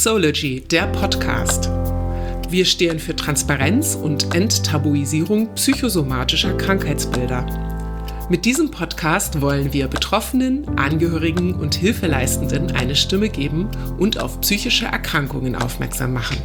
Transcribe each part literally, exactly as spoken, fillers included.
Soology, der Podcast. Wir stehen für Transparenz und Enttabuisierung psychosomatischer Krankheitsbilder. Mit diesem Podcast wollen wir Betroffenen, Angehörigen und Hilfeleistenden eine Stimme geben und auf psychische Erkrankungen aufmerksam machen.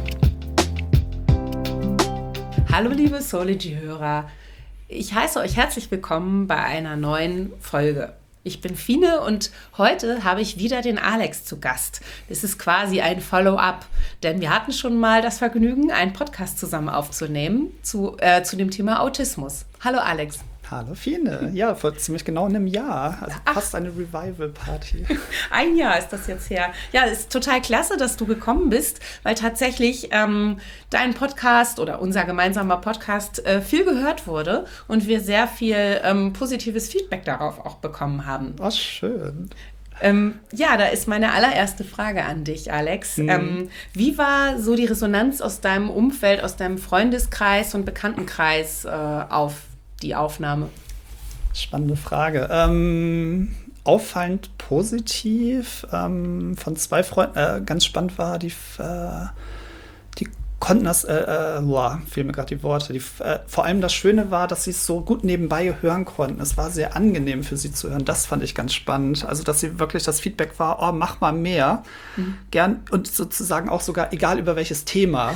Hallo liebe Soology-Hörer, ich heiße euch herzlich willkommen bei einer neuen Folge. Ich bin Fine und heute habe ich wieder den Alex zu Gast. Das ist quasi ein Follow-up, denn wir hatten schon mal das Vergnügen, einen Podcast zusammen aufzunehmen zu, äh, zu dem Thema Autismus. Hallo Alex. Hallo Fine. Ja, vor ziemlich genau einem Jahr. Also Ach. fast eine Revival-Party. Ein Jahr ist das jetzt her. Ja, es ist total klasse, dass du gekommen bist, weil tatsächlich ähm, dein Podcast oder unser gemeinsamer Podcast äh, viel gehört wurde und wir sehr viel ähm, positives Feedback darauf auch bekommen haben. Oh, schön. Ähm, ja, da ist meine allererste Frage an dich, Alex. Mhm. Ähm, wie war so die Resonanz aus deinem Umfeld, aus deinem Freundeskreis und Bekanntenkreis äh, auf die Aufnahme? Spannende Frage. Ähm, auffallend positiv. Ähm, von zwei Freunden, äh, ganz spannend war, die, äh, die konnten das, äh, äh, boah, fehlen mir gerade die Worte. Die, äh, vor allem das Schöne war, dass sie es so gut nebenbei hören konnten. Es war sehr angenehm für sie zu hören. Das fand ich ganz spannend. Also, dass sie wirklich das Feedback war, oh, mach mal mehr. Mhm. Gern und sozusagen auch sogar, egal über welches Thema.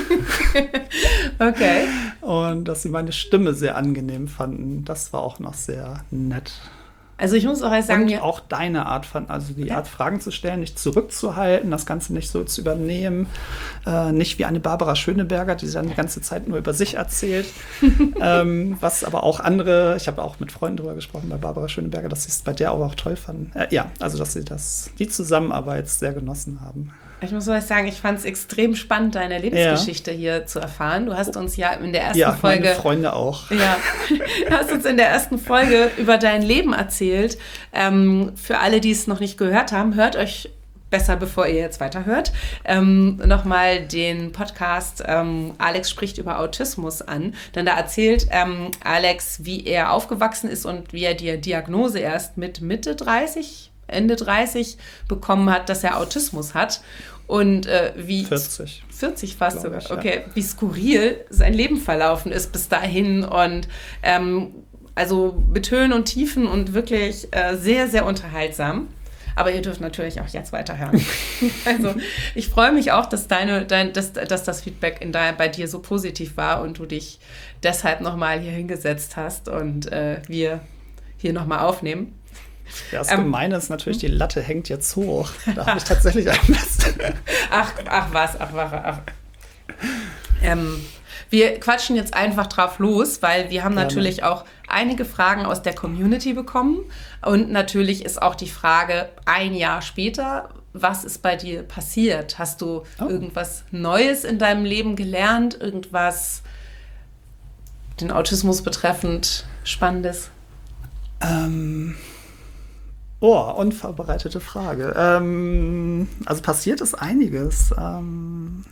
Okay. Und dass sie meine Stimme sehr angenehm fanden. Das war auch noch sehr nett. Also ich muss auch erst sagen, und ja, auch deine Art von, also die okay. Art, Fragen zu stellen, nicht zurückzuhalten, das Ganze nicht so zu übernehmen, äh, nicht wie eine Barbara Schöneberger, die dann die ganze Zeit nur über sich erzählt, ähm, was aber auch andere, ich habe auch mit Freunden drüber gesprochen bei Barbara Schöneberger, dass sie es bei der aber auch toll fanden. Äh, ja, also dass sie das, die Zusammenarbeit sehr genossen haben. Ich muss mal sagen, ich fand es extrem spannend, deine Lebensgeschichte ja. hier zu erfahren. Du hast uns ja in der ersten ja, Folge... Ja, meine Freunde auch. Ja, du hast uns in der ersten Folge über dein Leben erzählt. Ähm, für alle, die es noch nicht gehört haben, hört euch besser, bevor ihr jetzt weiterhört, ähm, nochmal den Podcast ähm, Alex spricht über Autismus an. Denn da erzählt ähm, Alex, wie er aufgewachsen ist und wie er die Diagnose erst mit Mitte dreißig Ende dreißig bekommen hat, dass er Autismus hat und äh, wie vierzig vierzig fast sogar, ich, ja. okay, wie skurril sein Leben verlaufen ist bis dahin und ähm, also mit Höhen und Tiefen und wirklich äh, sehr, sehr unterhaltsam. Aber ihr dürft natürlich auch jetzt weiterhören. Also ich freue mich auch, dass, deine, dein, dass, dass das Feedback in dein, bei dir so positiv war und du dich deshalb nochmal hier hingesetzt hast und äh, wir hier nochmal aufnehmen. Ja, das ähm, Gemeine ist natürlich, die Latte hängt jetzt hoch. Da habe ich tatsächlich ein bisschen. Ach, ach was, ach, ach, ach. Ähm, wir quatschen jetzt einfach drauf los, weil wir haben Gerne. natürlich natürlich auch einige Fragen aus der Community bekommen. Und natürlich ist auch die Frage, ein Jahr später, was ist bei dir passiert? Hast du oh. irgendwas Neues in deinem Leben gelernt? Irgendwas den Autismus betreffend Spannendes? Ähm... Oh, unvorbereitete Frage. Ähm, also passiert ist einiges. Ähm,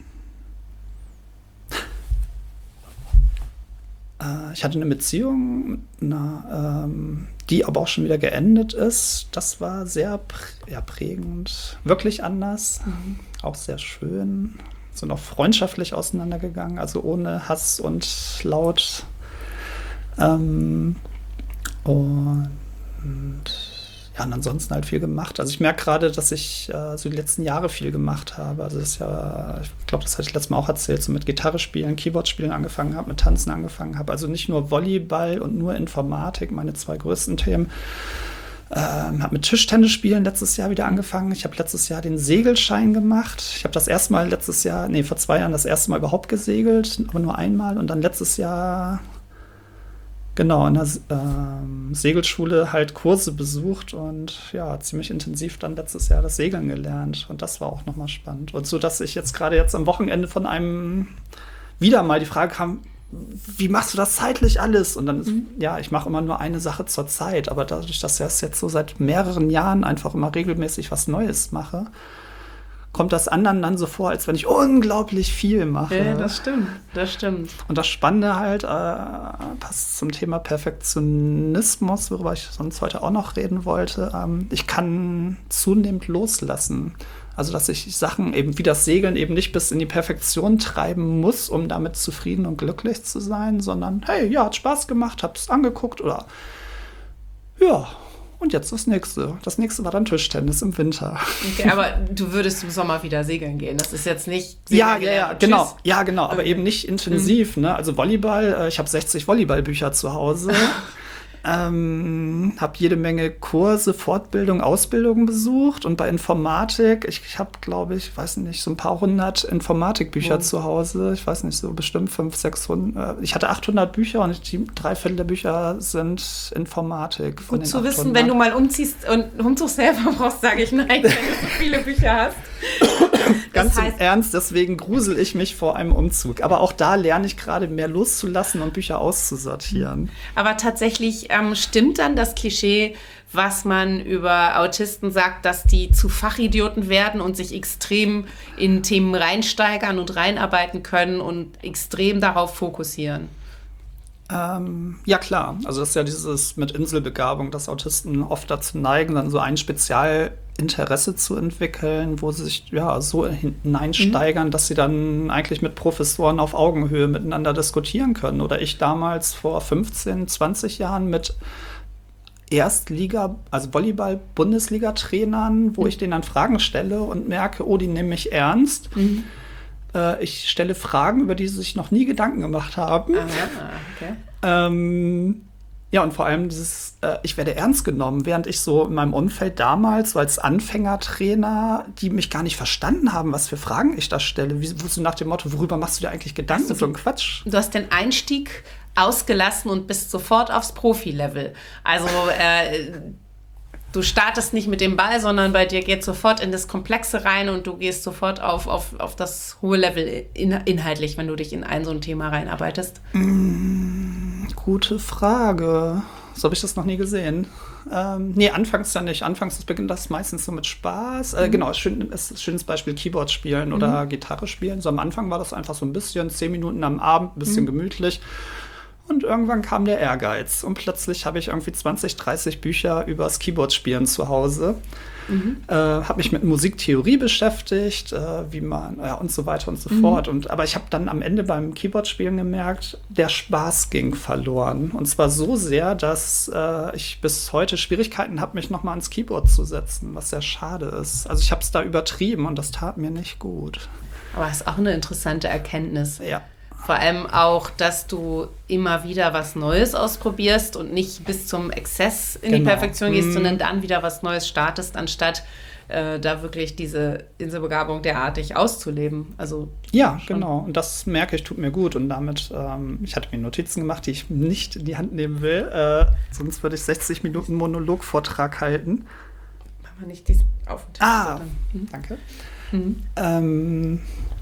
äh, ich hatte eine Beziehung, mit einer, ähm, die aber auch schon wieder geendet ist. Das war sehr prä- ja, prägend, wirklich anders, mhm. auch sehr schön. Sind auch freundschaftlich auseinandergegangen, also ohne Hass und Laut. Ähm, und Ja, und ansonsten halt viel gemacht. Also ich merke gerade, dass ich äh, so die letzten Jahre viel gemacht habe. Also das ist ja, ich glaube, das hatte ich letztes Mal auch erzählt, so mit Gitarre spielen, Keyboard spielen angefangen habe, mit Tanzen angefangen habe. Also nicht nur Volleyball und nur Informatik, meine zwei größten Themen. Ähm, habe mit Tischtennis spielen letztes Jahr wieder angefangen. Ich habe letztes Jahr den Segelschein gemacht. Ich habe das erste Mal letztes Jahr, nee, vor zwei Jahren das erste Mal überhaupt gesegelt, aber nur einmal. Und dann letztes Jahr Genau, in der ähm, Segelschule halt Kurse besucht und ja, ziemlich intensiv dann letztes Jahr das Segeln gelernt. Und das war auch nochmal spannend. Und so, dass ich jetzt gerade jetzt am Wochenende von einem wieder mal die Frage kam, wie machst du das zeitlich alles? Und dann, ist, mhm. ja, ich mache immer nur eine Sache zur Zeit. Aber dadurch, dass ich jetzt so seit mehreren Jahren einfach immer regelmäßig was Neues mache, kommt das anderen dann so vor, als wenn ich unglaublich viel mache. Ja, das stimmt, das stimmt. Und das Spannende halt, äh, passt zum Thema Perfektionismus, worüber ich sonst heute auch noch reden wollte. Ähm, ich kann zunehmend loslassen. Also, dass ich Sachen eben wie das Segeln eben nicht bis in die Perfektion treiben muss, um damit zufrieden und glücklich zu sein, sondern, hey, ja, hat Spaß gemacht, hab's angeguckt oder ja, und jetzt das nächste. Das nächste war dann Tischtennis im Winter. Okay, aber du würdest im Sommer wieder segeln gehen. Das ist jetzt nicht Ja, ja, ja, Tschüss. genau. Ja, genau, aber Okay. eben nicht intensiv. Ne? Also Volleyball, äh, ich habe sechzig Volleyballbücher zu Hause. ähm, habe jede Menge Kurse, Fortbildung, Ausbildungen besucht. Und bei Informatik, ich, ich habe, glaube ich, weiß nicht, so ein paar hundert Informatikbücher Oh. zu Hause. Ich weiß nicht, so bestimmt fünfhundert, sechshundert. Ich hatte achthundert Bücher und die drei Viertel der Bücher sind Informatik. von Gut den zu wissen, achthundert. wenn du mal umziehst und Umzugshelfer brauchst, sage ich nein, wenn du so viele Bücher hast. Ganz Das im heißt, Ernst, deswegen grusel ich mich vor einem Umzug. Aber auch da lerne ich gerade mehr loszulassen und Bücher auszusortieren. aber tatsächlich ähm, stimmt dann das Klischee, was man über Autisten sagt, dass die zu Fachidioten werden und sich extrem in Themen reinsteigern und reinarbeiten können und extrem darauf fokussieren. Ähm, ja, klar. Also das ist ja dieses mit Inselbegabung, dass Autisten oft dazu neigen, dann so ein Spezialinteresse zu entwickeln, wo sie sich ja so hineinsteigern, mhm. dass sie dann eigentlich mit Professoren auf Augenhöhe miteinander diskutieren können. Oder ich damals vor fünfzehn, zwanzig Jahren mit Erstliga, also Volleyball-Bundesliga-Trainern, wo mhm. ich denen dann Fragen stelle und merke, oh, die nehmen mich ernst. Mhm. Ich stelle Fragen, über die sie sich noch nie Gedanken gemacht haben. Aha, okay. Ähm, ja, und vor allem dieses, äh, ich werde ernst genommen, während ich so in meinem Umfeld damals, so als Anfängertrainer, die mich gar nicht verstanden haben, was für Fragen ich da stelle. Wie, wo so nach dem Motto, worüber machst du dir eigentlich Gedanken? Du, so ein Quatsch. Du hast den Einstieg ausgelassen und bist sofort aufs Profi-Level. Also, äh, du startest nicht mit dem Ball, sondern bei dir geht sofort in das Komplexe rein und du gehst sofort auf, auf, auf das hohe Level in, inhaltlich, wenn du dich in ein so ein Thema reinarbeitest. Mm, gute Frage. So habe ich das noch nie gesehen. Ähm, nee, anfangs ja nicht. Anfangs beginnt das meistens so mit Spaß. Äh, mhm. Genau, schön, ist ein schönes Beispiel Keyboard spielen mhm. oder Gitarre spielen. So am Anfang war das einfach so ein bisschen, zehn Minuten am Abend, ein bisschen mhm. gemütlich. Und irgendwann kam der Ehrgeiz. Und plötzlich habe ich irgendwie zwanzig, dreißig Bücher übers Keyboard-Spielen zu Hause. Mhm. Äh, habe mich mit Musiktheorie beschäftigt, äh, wie man, ja, und so weiter und so mhm. fort. Und, aber ich habe dann am Ende beim Keyboard-Spielen gemerkt, der Spaß ging verloren. Und zwar so sehr, dass äh, ich bis heute Schwierigkeiten habe, mich nochmal ans Keyboard zu setzen, was sehr schade ist. Also ich habe es da übertrieben und das tat mir nicht gut. Aber das ist auch eine interessante Erkenntnis. Ja. Vor allem auch, dass du immer wieder was Neues ausprobierst und nicht bis zum Exzess in genau. die Perfektion gehst, mm. sondern dann wieder was Neues startest, anstatt äh, da wirklich diese Inselbegabung derartig auszuleben. Also ja, schon. Genau. Und das merke ich, tut mir gut. Und damit, ähm, ich hatte mir Notizen gemacht, die ich nicht in die Hand nehmen will. Äh, sonst würde ich sechzig Minuten Monologvortrag halten. Machen wir nicht diesen auf den Tisch. Ah, mhm. danke. Mhm. Ähm,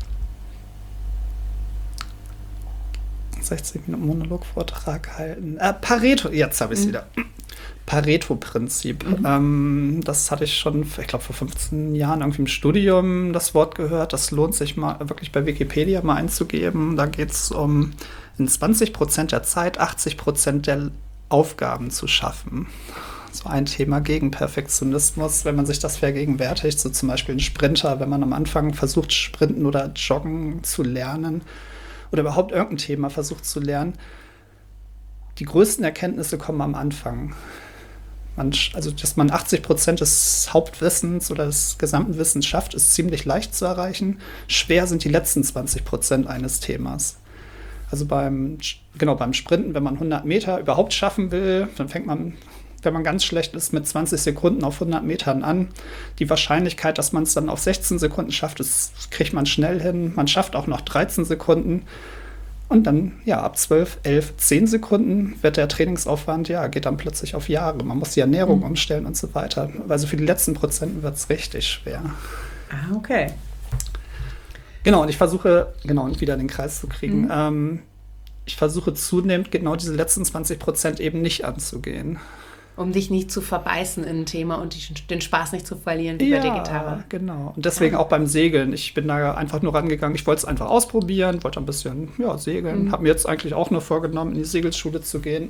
sechzig Minuten Monologvortrag halten. Äh, Pareto, jetzt habe ich es mhm. wieder. Pareto-Prinzip. Mhm. Ähm, das hatte ich schon, ich glaube, vor fünfzehn Jahren irgendwie im Studium das Wort gehört. Das lohnt sich mal wirklich bei Wikipedia mal einzugeben. Da geht es um in zwanzig Prozent der Zeit achtzig Prozent der Aufgaben zu schaffen. So ein Thema gegen Perfektionismus, wenn man sich das vergegenwärtigt. So zum Beispiel ein Sprinter, wenn man am Anfang versucht, Sprinten oder Joggen zu lernen, oder überhaupt irgendein Thema versucht zu lernen, die größten Erkenntnisse kommen am Anfang. Man, also, dass man achtzig Prozent des Hauptwissens oder des gesamten Wissens schafft, ist ziemlich leicht zu erreichen. Schwer sind die letzten zwanzig Prozent eines Themas. Also beim, genau, beim Sprinten, wenn man hundert Meter überhaupt schaffen will, dann fängt man, wenn man ganz schlecht ist, mit zwanzig Sekunden auf hundert Metern an. Die Wahrscheinlichkeit, dass man es dann auf sechzehn Sekunden schafft, das kriegt man schnell hin. Man schafft auch noch dreizehn Sekunden. Und dann, ja, ab zwölf, elf, zehn Sekunden wird der Trainingsaufwand, ja, geht dann plötzlich auf Jahre. Man muss die Ernährung mhm. umstellen und so weiter. Also für die letzten Prozenten wird es richtig schwer. Ah, okay. Genau, und ich versuche, genau, wieder den Kreis zu kriegen. Mhm. Ähm, ich versuche zunehmend genau diese letzten zwanzig Prozent eben nicht anzugehen. Um dich nicht zu verbeißen in ein Thema und die, den Spaß nicht zu verlieren wie ja, bei der Gitarre. Genau. Und deswegen ja. auch beim Segeln. Ich bin da einfach nur rangegangen. Ich wollte es einfach ausprobieren, wollte ein bisschen ja, segeln. Mhm. Habe mir jetzt eigentlich auch nur vorgenommen, in die Segelschule zu gehen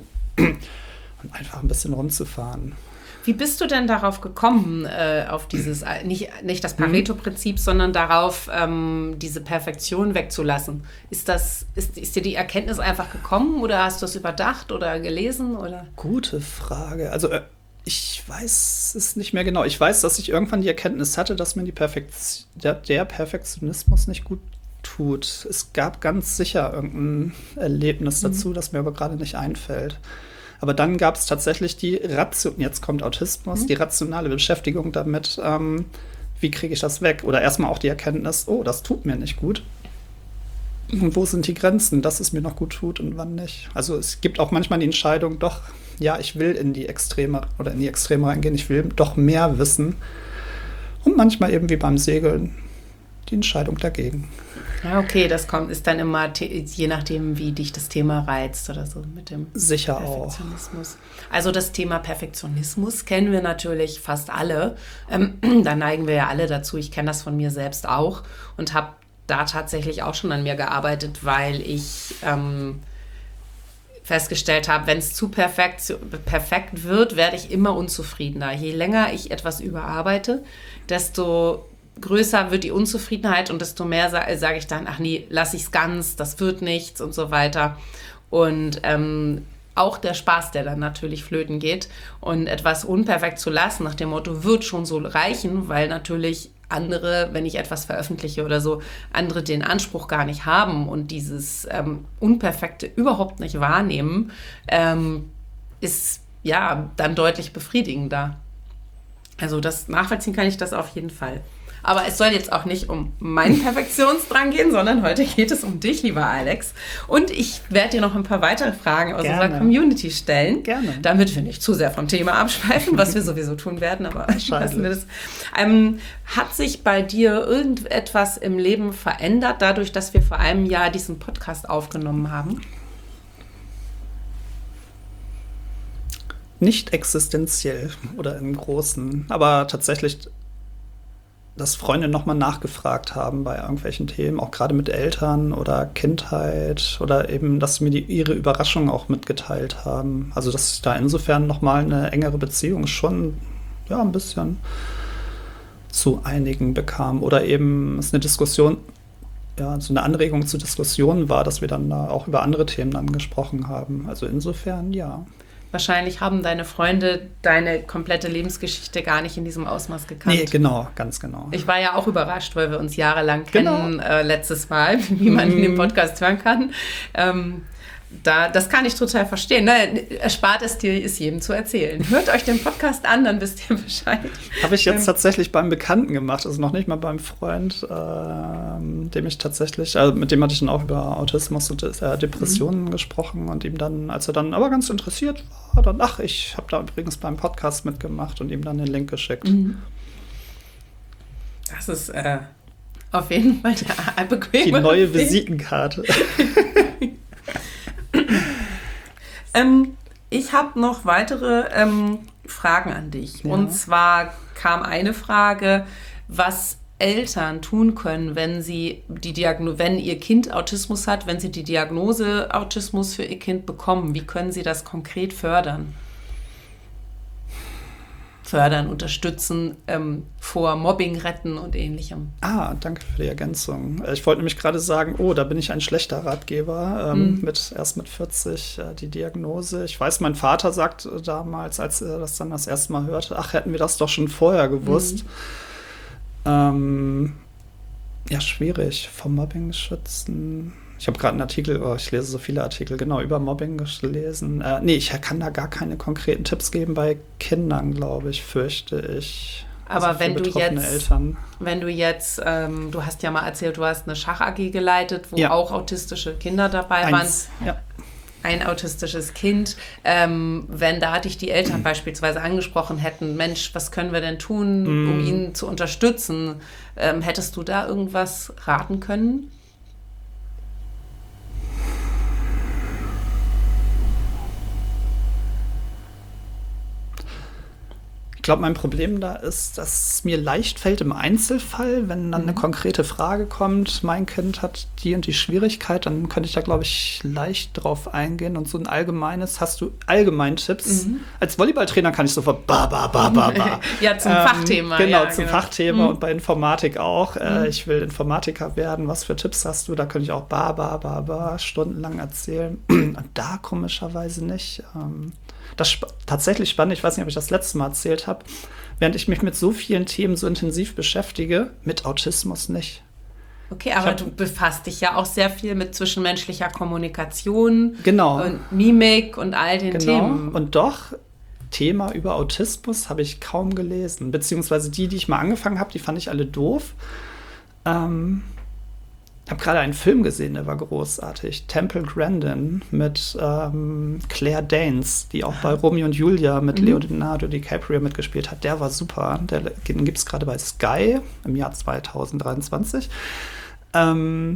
und einfach ein bisschen rumzufahren. Wie bist du denn darauf gekommen, äh, auf dieses, nicht, nicht das Pareto-Prinzip, sondern darauf, ähm, diese Perfektion wegzulassen? Ist das, ist, ist dir die Erkenntnis einfach gekommen oder hast du es überdacht oder gelesen? Oder? Gute Frage. Also äh, ich weiß es nicht mehr genau. Ich weiß, dass ich irgendwann die Erkenntnis hatte, dass mir die Perfekt- der, der Perfektionismus nicht gut tut. Es gab ganz sicher irgendein Erlebnis dazu, mhm. das mir aber gerade nicht einfällt. Aber dann gab es tatsächlich die Ration, jetzt kommt Autismus, mhm. die rationale Beschäftigung damit, ähm, wie kriege ich das weg? Oder erstmal auch die Erkenntnis, oh, das tut mir nicht gut. Und wo sind die Grenzen, dass es mir noch gut tut und wann nicht? Also es gibt auch manchmal die Entscheidung, doch, ja, ich will in die Extreme oder in die Extreme reingehen, ich will doch mehr wissen. Und manchmal eben wie beim Segeln die Entscheidung dagegen. Ja, okay, das kommt, ist dann immer je nachdem, wie dich das Thema reizt oder so mit dem Sicher Perfektionismus. Auch. Also das Thema Perfektionismus kennen wir natürlich fast alle. Ähm, da neigen wir ja alle dazu. Ich kenne das von mir selbst auch und habe da tatsächlich auch schon an mir gearbeitet, weil ich ähm, festgestellt habe, wenn es zu perfekt, zu perfekt wird, werde ich immer unzufriedener. Je länger ich etwas überarbeite, desto größer wird die Unzufriedenheit und desto mehr sage sag ich dann, ach nee, lass ich's ganz, das wird nichts und so weiter. Und ähm, auch der Spaß, der dann natürlich flöten geht und etwas unperfekt zu lassen, nach dem Motto, wird schon so reichen, weil natürlich andere, wenn ich etwas veröffentliche oder so, andere den Anspruch gar nicht haben und dieses ähm, Unperfekte überhaupt nicht wahrnehmen, ähm, ist ja dann deutlich befriedigender. Also das nachvollziehen kann ich das auf jeden Fall. Aber es soll jetzt auch nicht um meinen Perfektionsdrang gehen, sondern heute geht es um dich, lieber Alex. Und ich werde dir noch ein paar weitere Fragen aus Gerne. unserer Community stellen. Gerne. Damit wir nicht zu sehr vom Thema abschweifen, was wir sowieso tun werden. Aber lassen wir das. Ähm, hat sich bei dir irgendetwas im Leben verändert, dadurch, dass wir vor einem Jahr diesen Podcast aufgenommen haben? Nicht existenziell oder im Großen, aber tatsächlich, dass Freunde nochmal nachgefragt haben bei irgendwelchen Themen, auch gerade mit Eltern oder Kindheit oder eben, dass sie mir die, ihre Überraschung auch mitgeteilt haben. Also, dass ich da insofern nochmal eine engere Beziehung schon ja, ein bisschen zu einigen bekam. Oder eben es eine Diskussion, ja, so eine Anregung zur Diskussion war, dass wir dann da auch über andere Themen dann gesprochen haben. Also insofern, ja. Wahrscheinlich haben deine Freunde deine komplette Lebensgeschichte gar nicht in diesem Ausmaß gekannt. Nee, genau, ganz genau. Ich war ja auch überrascht, weil wir uns jahrelang kennen, genau. äh, letztes Mal, wie man mm. in dem Podcast hören kann. Ähm, da, das kann ich total verstehen. Ne? Erspart es dir, ist jedem zu erzählen. Hört euch den Podcast an, dann wisst ihr Bescheid. Habe ich jetzt ähm, tatsächlich beim Bekannten gemacht, also noch nicht mal beim Freund, äh, dem ich tatsächlich, also mit dem hatte ich dann auch über Autismus und äh, Depressionen mhm. gesprochen und ihm dann, als er dann aber ganz interessiert war, dann, ach, ich habe da übrigens beim Podcast mitgemacht und ihm dann den Link geschickt. Mhm. Das ist äh, auf jeden Fall der bequeme Die neue Visitenkarte. ähm, ich habe noch weitere ähm, Fragen an dich. Ja. Und zwar kam eine Frage, was Eltern tun können, wenn sie die Diagno- wenn ihr Kind Autismus hat, wenn sie die Diagnose Autismus für ihr Kind bekommen. Wie können sie das konkret fördern? Fördern, unterstützen, ähm, vor Mobbing retten und Ähnlichem. Ah, danke für die Ergänzung. Ich wollte nämlich gerade sagen, oh, da bin ich ein schlechter Ratgeber. Ähm, mhm. mit, erst mit vierzig äh, die Diagnose. Ich weiß, mein Vater sagt äh, damals, als er das dann das erste Mal hörte, ach, hätten wir das doch schon vorher gewusst. Mhm. Ähm, ja, schwierig. Vor Mobbing schützen. Ich habe gerade einen Artikel, oh, ich lese so viele Artikel, genau, über Mobbing gelesen. Äh, nee, ich kann da gar keine konkreten Tipps geben bei Kindern, glaube ich, fürchte ich. Aber also wenn, du jetzt, Eltern. wenn du jetzt, ähm, du hast ja mal erzählt, du hast eine Schach-A G geleitet, wo ja. auch autistische Kinder dabei Eins. waren. Ja. Ein autistisches Kind. Ähm, wenn da dich die Eltern mhm. beispielsweise angesprochen hätten, Mensch, was können wir denn tun, mhm. um ihn zu unterstützen? Ähm, hättest du da irgendwas raten können? glaube, mein Problem da ist, dass es mir leicht fällt im Einzelfall, wenn dann mhm. eine konkrete Frage kommt, mein Kind hat die und die Schwierigkeit, dann könnte ich da, glaube ich, leicht drauf eingehen. Und so ein allgemeines, hast du allgemein Tipps? Mhm. Als Volleyballtrainer kann ich sofort ba, ba, ba, ba, ba. Ja, zum ähm, Fachthema. Genau, ja, zum genau. Fachthema mhm. und bei Informatik auch. Äh, mhm. Ich will Informatiker werden, was für Tipps hast du? Da könnte ich auch ba, ba, ba, ba stundenlang erzählen. Und da komischerweise nicht. Ähm, Das ist sp- tatsächlich spannend, ich weiß nicht, ob ich das letzte Mal erzählt habe, während ich mich mit so vielen Themen so intensiv beschäftige, mit Autismus nicht. Okay, aber hab, du befasst dich ja auch sehr viel mit zwischenmenschlicher Kommunikation genau. und Mimik und all den genau. Themen. Und doch, Thema über Autismus habe ich kaum gelesen, beziehungsweise die, die ich mal angefangen habe, die fand ich alle doof. Ähm, Ich habe gerade einen Film gesehen, der war großartig. Temple Grandin mit ähm, Claire Danes, die auch bei Romeo und Julia mit mhm. Leonardo DiCaprio mitgespielt hat. Der war super. Der, den gibt es gerade bei Sky im Jahr zwanzig dreiundzwanzig. Ähm,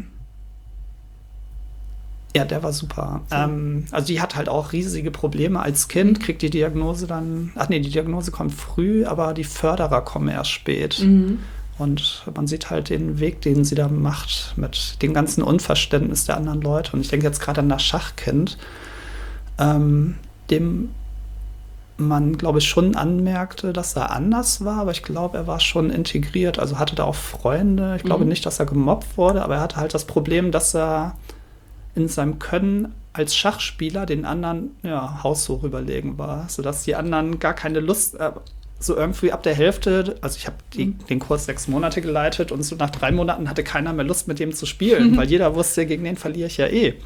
ja, der war super. Mhm. Ähm, also die hat halt auch riesige Probleme als Kind, kriegt die Diagnose dann, ach nee, die Diagnose kommt früh, aber die Förderer kommen erst spät. Mhm. Und man sieht halt den Weg, den sie da macht, mit dem ganzen Unverständnis der anderen Leute. Und ich denke jetzt gerade an das Schachkind, ähm, dem man, glaube ich, schon anmerkte, dass er anders war. Aber ich glaube, er war schon integriert, also hatte da auch Freunde. Ich glaube mhm. nicht, dass er gemobbt wurde, aber er hatte halt das Problem, dass er in seinem Können als Schachspieler den anderen ja, haushoch überlegen war, sodass die anderen gar keine Lust äh, so irgendwie ab der Hälfte, also ich habe den Kurs sechs Monate geleitet und so nach drei Monaten hatte keiner mehr Lust, mit dem zu spielen, mhm. weil jeder wusste, gegen den verliere ich ja eh.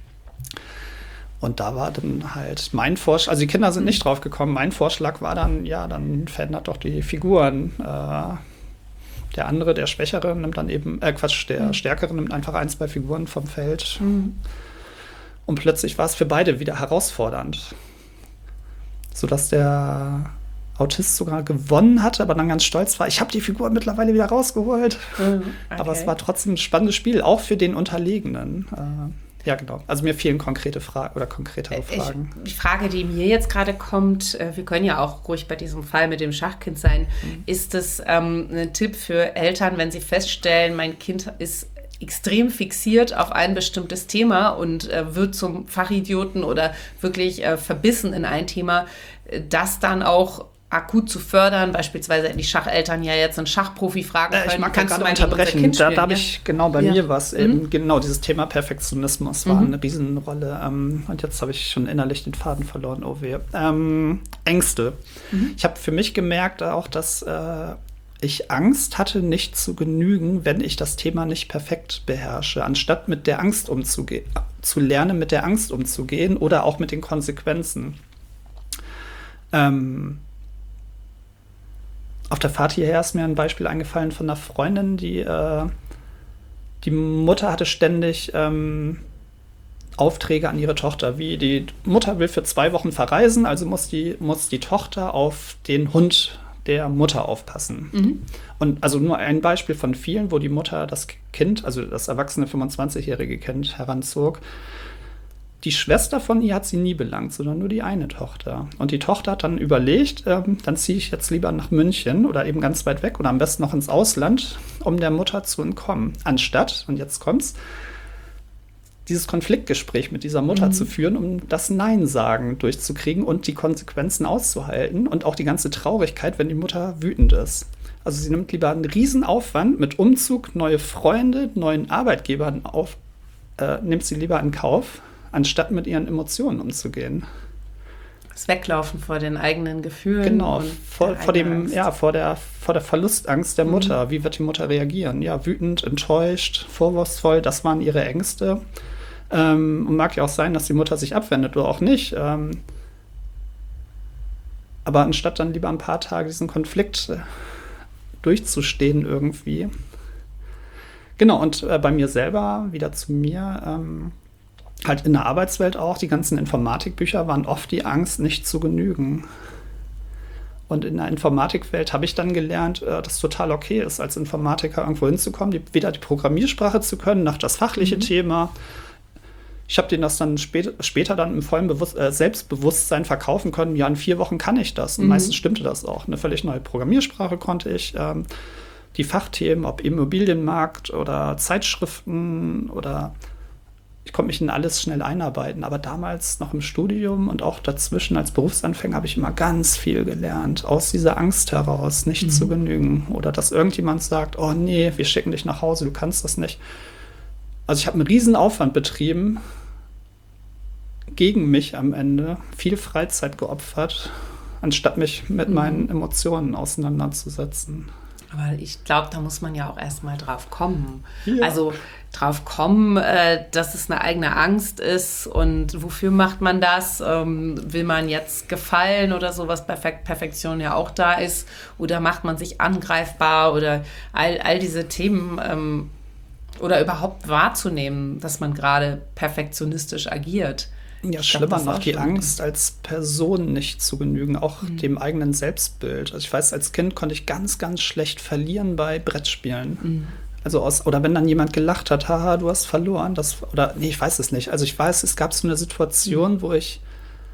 Und da war dann halt mein Vorschlag, also die Kinder sind nicht drauf gekommen, mein Vorschlag war dann, ja, dann verändert doch die Figuren. Äh, der andere, der Schwächere, nimmt dann eben, äh Quatsch, der mhm. Stärkere nimmt einfach ein, zwei Figuren vom Feld. Mhm. Und plötzlich war es für beide wieder herausfordernd. Sodass der Autist sogar gewonnen hatte, aber dann ganz stolz war, ich habe die Figur mittlerweile wieder rausgeholt. Okay. Aber es war trotzdem ein spannendes Spiel, auch für den Unterlegenen. Äh, ja, genau. Also mir fehlen konkrete Fragen oder konkretere Fragen. Ich, die Frage, die mir jetzt gerade kommt, äh, wir können ja auch ruhig bei diesem Fall mit dem Schachkind sein, mhm. ist es ähm, ein Tipp für Eltern, wenn sie feststellen, mein Kind ist extrem fixiert auf ein bestimmtes Thema und äh, wird zum Fachidioten oder wirklich äh, verbissen in ein Thema, äh, das dann auch akut zu fördern, beispielsweise die Schacheltern ja jetzt einen Schachprofi fragen können. Äh, ich mag kannst gerade unterbrechen, da, da habe ich genau bei ja. mir was. Mhm. Genau, dieses Thema Perfektionismus war mhm. eine Riesenrolle. Ähm, und jetzt habe ich schon innerlich den Faden verloren, oh weh. Ähm, Ängste. Mhm. Ich habe für mich gemerkt auch, dass äh, ich Angst hatte, nicht zu genügen, wenn ich das Thema nicht perfekt beherrsche. Anstatt mit der Angst umzugehen, zu lernen, mit der Angst umzugehen oder auch mit den Konsequenzen. Ähm, Auf der Fahrt hierher ist mir ein Beispiel eingefallen von einer Freundin, die äh, die Mutter hatte ständig ähm, Aufträge an ihre Tochter, wie die Mutter will für zwei Wochen verreisen, also muss die, muss die Tochter auf den Hund der Mutter aufpassen. Mhm. Und also nur ein Beispiel von vielen, wo die Mutter das Kind, also das erwachsene fünfundzwanzigjährige Kind heranzog. Die Schwester von ihr hat sie nie belangt, sondern nur die eine Tochter. Und die Tochter hat dann überlegt, ähm, dann ziehe ich jetzt lieber nach München oder eben ganz weit weg oder am besten noch ins Ausland, um der Mutter zu entkommen. Anstatt, und jetzt kommt's, dieses Konfliktgespräch mit dieser Mutter mhm. zu führen, um das Nein-Sagen durchzukriegen und die Konsequenzen auszuhalten und auch die ganze Traurigkeit, wenn die Mutter wütend ist. Also sie nimmt lieber einen Riesenaufwand mit Umzug, neue Freunde, neuen Arbeitgebern auf, äh, nimmt sie lieber in Kauf, anstatt mit ihren Emotionen umzugehen. Das Weglaufen vor den eigenen Gefühlen. Genau, und vor, vor dem, ja, vor der, vor der Verlustangst der Mutter. Mhm. Wie wird die Mutter reagieren? Ja, wütend, enttäuscht, vorwurfsvoll, das waren ihre Ängste. Ähm, und mag ja auch sein, dass die Mutter sich abwendet oder auch nicht. Ähm, aber anstatt dann lieber ein paar Tage diesen Konflikt äh, durchzustehen irgendwie. Genau, und äh, bei mir selber, wieder zu mir, ähm, halt in der Arbeitswelt auch, die ganzen Informatikbücher waren oft die Angst, nicht zu genügen. Und in der Informatikwelt habe ich dann gelernt, dass es total okay ist, als Informatiker irgendwo hinzukommen, die, weder die Programmiersprache zu können, noch das fachliche mhm. Thema. Ich habe denen das dann spät, später dann im vollen Bewusst- äh, Selbstbewusstsein verkaufen können. Ja, in vier Wochen kann ich das. Und mhm. meistens stimmte das auch. Eine völlig neue Programmiersprache konnte ich. Ähm, die Fachthemen, ob Immobilienmarkt oder Zeitschriften oder ich konnte mich in alles schnell einarbeiten. Aber damals noch im Studium und auch dazwischen als Berufsanfänger habe ich immer ganz viel gelernt. Aus dieser Angst heraus, nicht mhm. zu genügen. Oder dass irgendjemand sagt, oh nee, wir schicken dich nach Hause, du kannst das nicht. Also ich habe einen riesen Aufwand betrieben, gegen mich am Ende, viel Freizeit geopfert, anstatt mich mit mhm. meinen Emotionen auseinanderzusetzen. Aber ich glaube, da muss man ja auch erstmal drauf kommen. Ja. Also drauf kommen, äh, dass es eine eigene Angst ist und wofür macht man das? Ähm, will man jetzt gefallen oder so, was Perfekt, Perfektion ja auch da ist? Oder macht man sich angreifbar oder all, all diese Themen ähm, oder überhaupt wahrzunehmen, dass man gerade perfektionistisch agiert? Ja, schlimmer noch die Angst, als Person nicht zu genügen, auch mhm. dem eigenen Selbstbild. Also ich weiß, als Kind konnte ich ganz, ganz schlecht verlieren bei Brettspielen. Mhm. Also aus, oder wenn dann jemand gelacht hat, haha, du hast verloren, das, oder nee, ich weiß es nicht. Also ich weiß, es gab so eine Situation, mhm. wo ich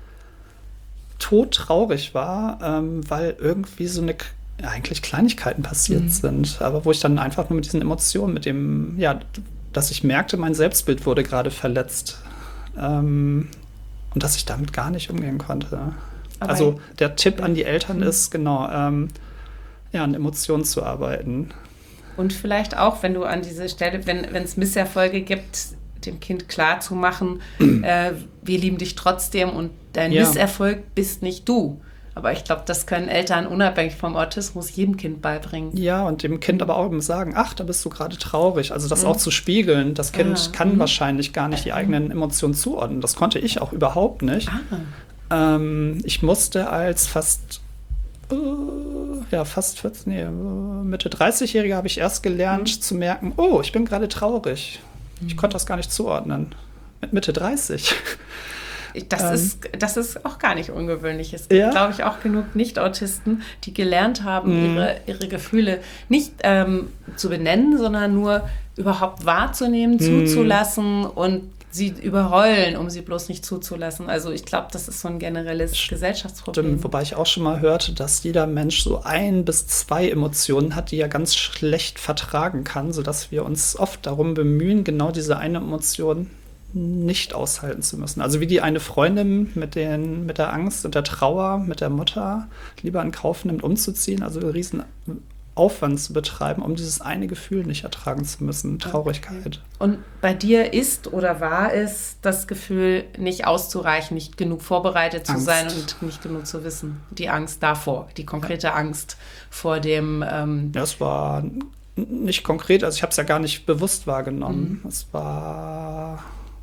todtraurig war, ähm, weil irgendwie so eine ja, eigentlich Kleinigkeiten passiert mhm. sind, aber wo ich dann einfach nur mit diesen Emotionen, mit dem, ja, dass ich merkte, mein Selbstbild wurde gerade verletzt. Ähm, und dass ich damit gar nicht umgehen konnte. Aber also der Tipp an die Eltern ist, genau, ähm, ja, an Emotionen zu arbeiten. Und vielleicht auch, wenn du an diese Stelle, wenn es Misserfolge gibt, dem Kind klar zu machen, äh, wir lieben dich trotzdem und dein ja. Misserfolg bist nicht du. Aber ich glaube, das können Eltern unabhängig vom Autismus jedem Kind beibringen. Ja, und dem Kind aber auch sagen, ach, da bist du gerade traurig. Also das mhm. auch zu spiegeln. Das Kind ah, kann mhm. wahrscheinlich gar nicht die eigenen Emotionen zuordnen. Das konnte ich auch überhaupt nicht. Ah. Ähm, ich musste als fast, äh, ja, fast vierzehn, nee, Mitte dreißig-Jährige habe ich erst gelernt mhm. zu merken, oh, ich bin gerade traurig. Mhm. Ich konnte das gar nicht zuordnen. Mit Mitte dreißig. Das, ähm, ist, das ist auch gar nicht ungewöhnlich. Es gibt, ja? glaube ich, auch genug Nicht-Autisten, die gelernt haben, mhm. ihre, ihre Gefühle nicht ähm, zu benennen, sondern nur überhaupt wahrzunehmen, mhm. zuzulassen und sie überrollen, um sie bloß nicht zuzulassen. Also ich glaube, das ist so ein generelles Stimmt, Gesellschaftsproblem. Wobei ich auch schon mal hörte, dass jeder Mensch so ein bis zwei Emotionen hat, die er ganz schlecht vertragen kann, sodass wir uns oft darum bemühen, genau diese eine Emotion nicht aushalten zu müssen. Also wie die eine Freundin mit, den, mit der Angst und der Trauer mit der Mutter lieber in Kauf nimmt, umzuziehen, also einen riesen Aufwand zu betreiben, um dieses eine Gefühl nicht ertragen zu müssen, Traurigkeit. Und bei dir ist oder war es das Gefühl, nicht auszureichen, nicht genug vorbereitet zu Angst. sein und nicht genug zu wissen? Die Angst davor, die konkrete ja. Angst vor dem... Ähm ja, es war nicht konkret, also ich habe es ja gar nicht bewusst wahrgenommen. Mhm. Es war...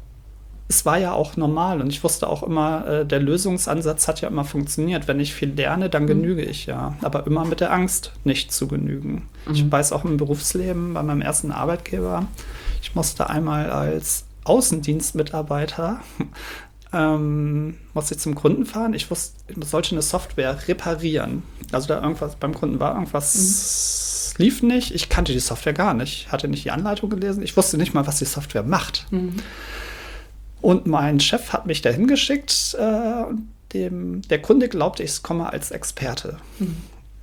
Es war ja auch normal und ich wusste auch immer, äh, der Lösungsansatz hat ja immer funktioniert. Wenn ich viel lerne, dann mhm. genüge ich ja. Aber immer mit der Angst, nicht zu genügen. Mhm. Ich weiß auch im Berufsleben, bei meinem ersten Arbeitgeber, ich musste einmal als Außendienstmitarbeiter ähm, musste ich zum Kunden fahren. Ich wusste, ich sollte eine Software reparieren. Also da irgendwas beim Kunden war, irgendwas mhm. lief nicht. Ich kannte die Software gar nicht. Hatte nicht die Anleitung gelesen. Ich wusste nicht mal, was die Software macht. Mhm. Und mein Chef hat mich dahin geschickt. Äh, dem, der Kunde glaubte, ich komme als Experte. Mhm.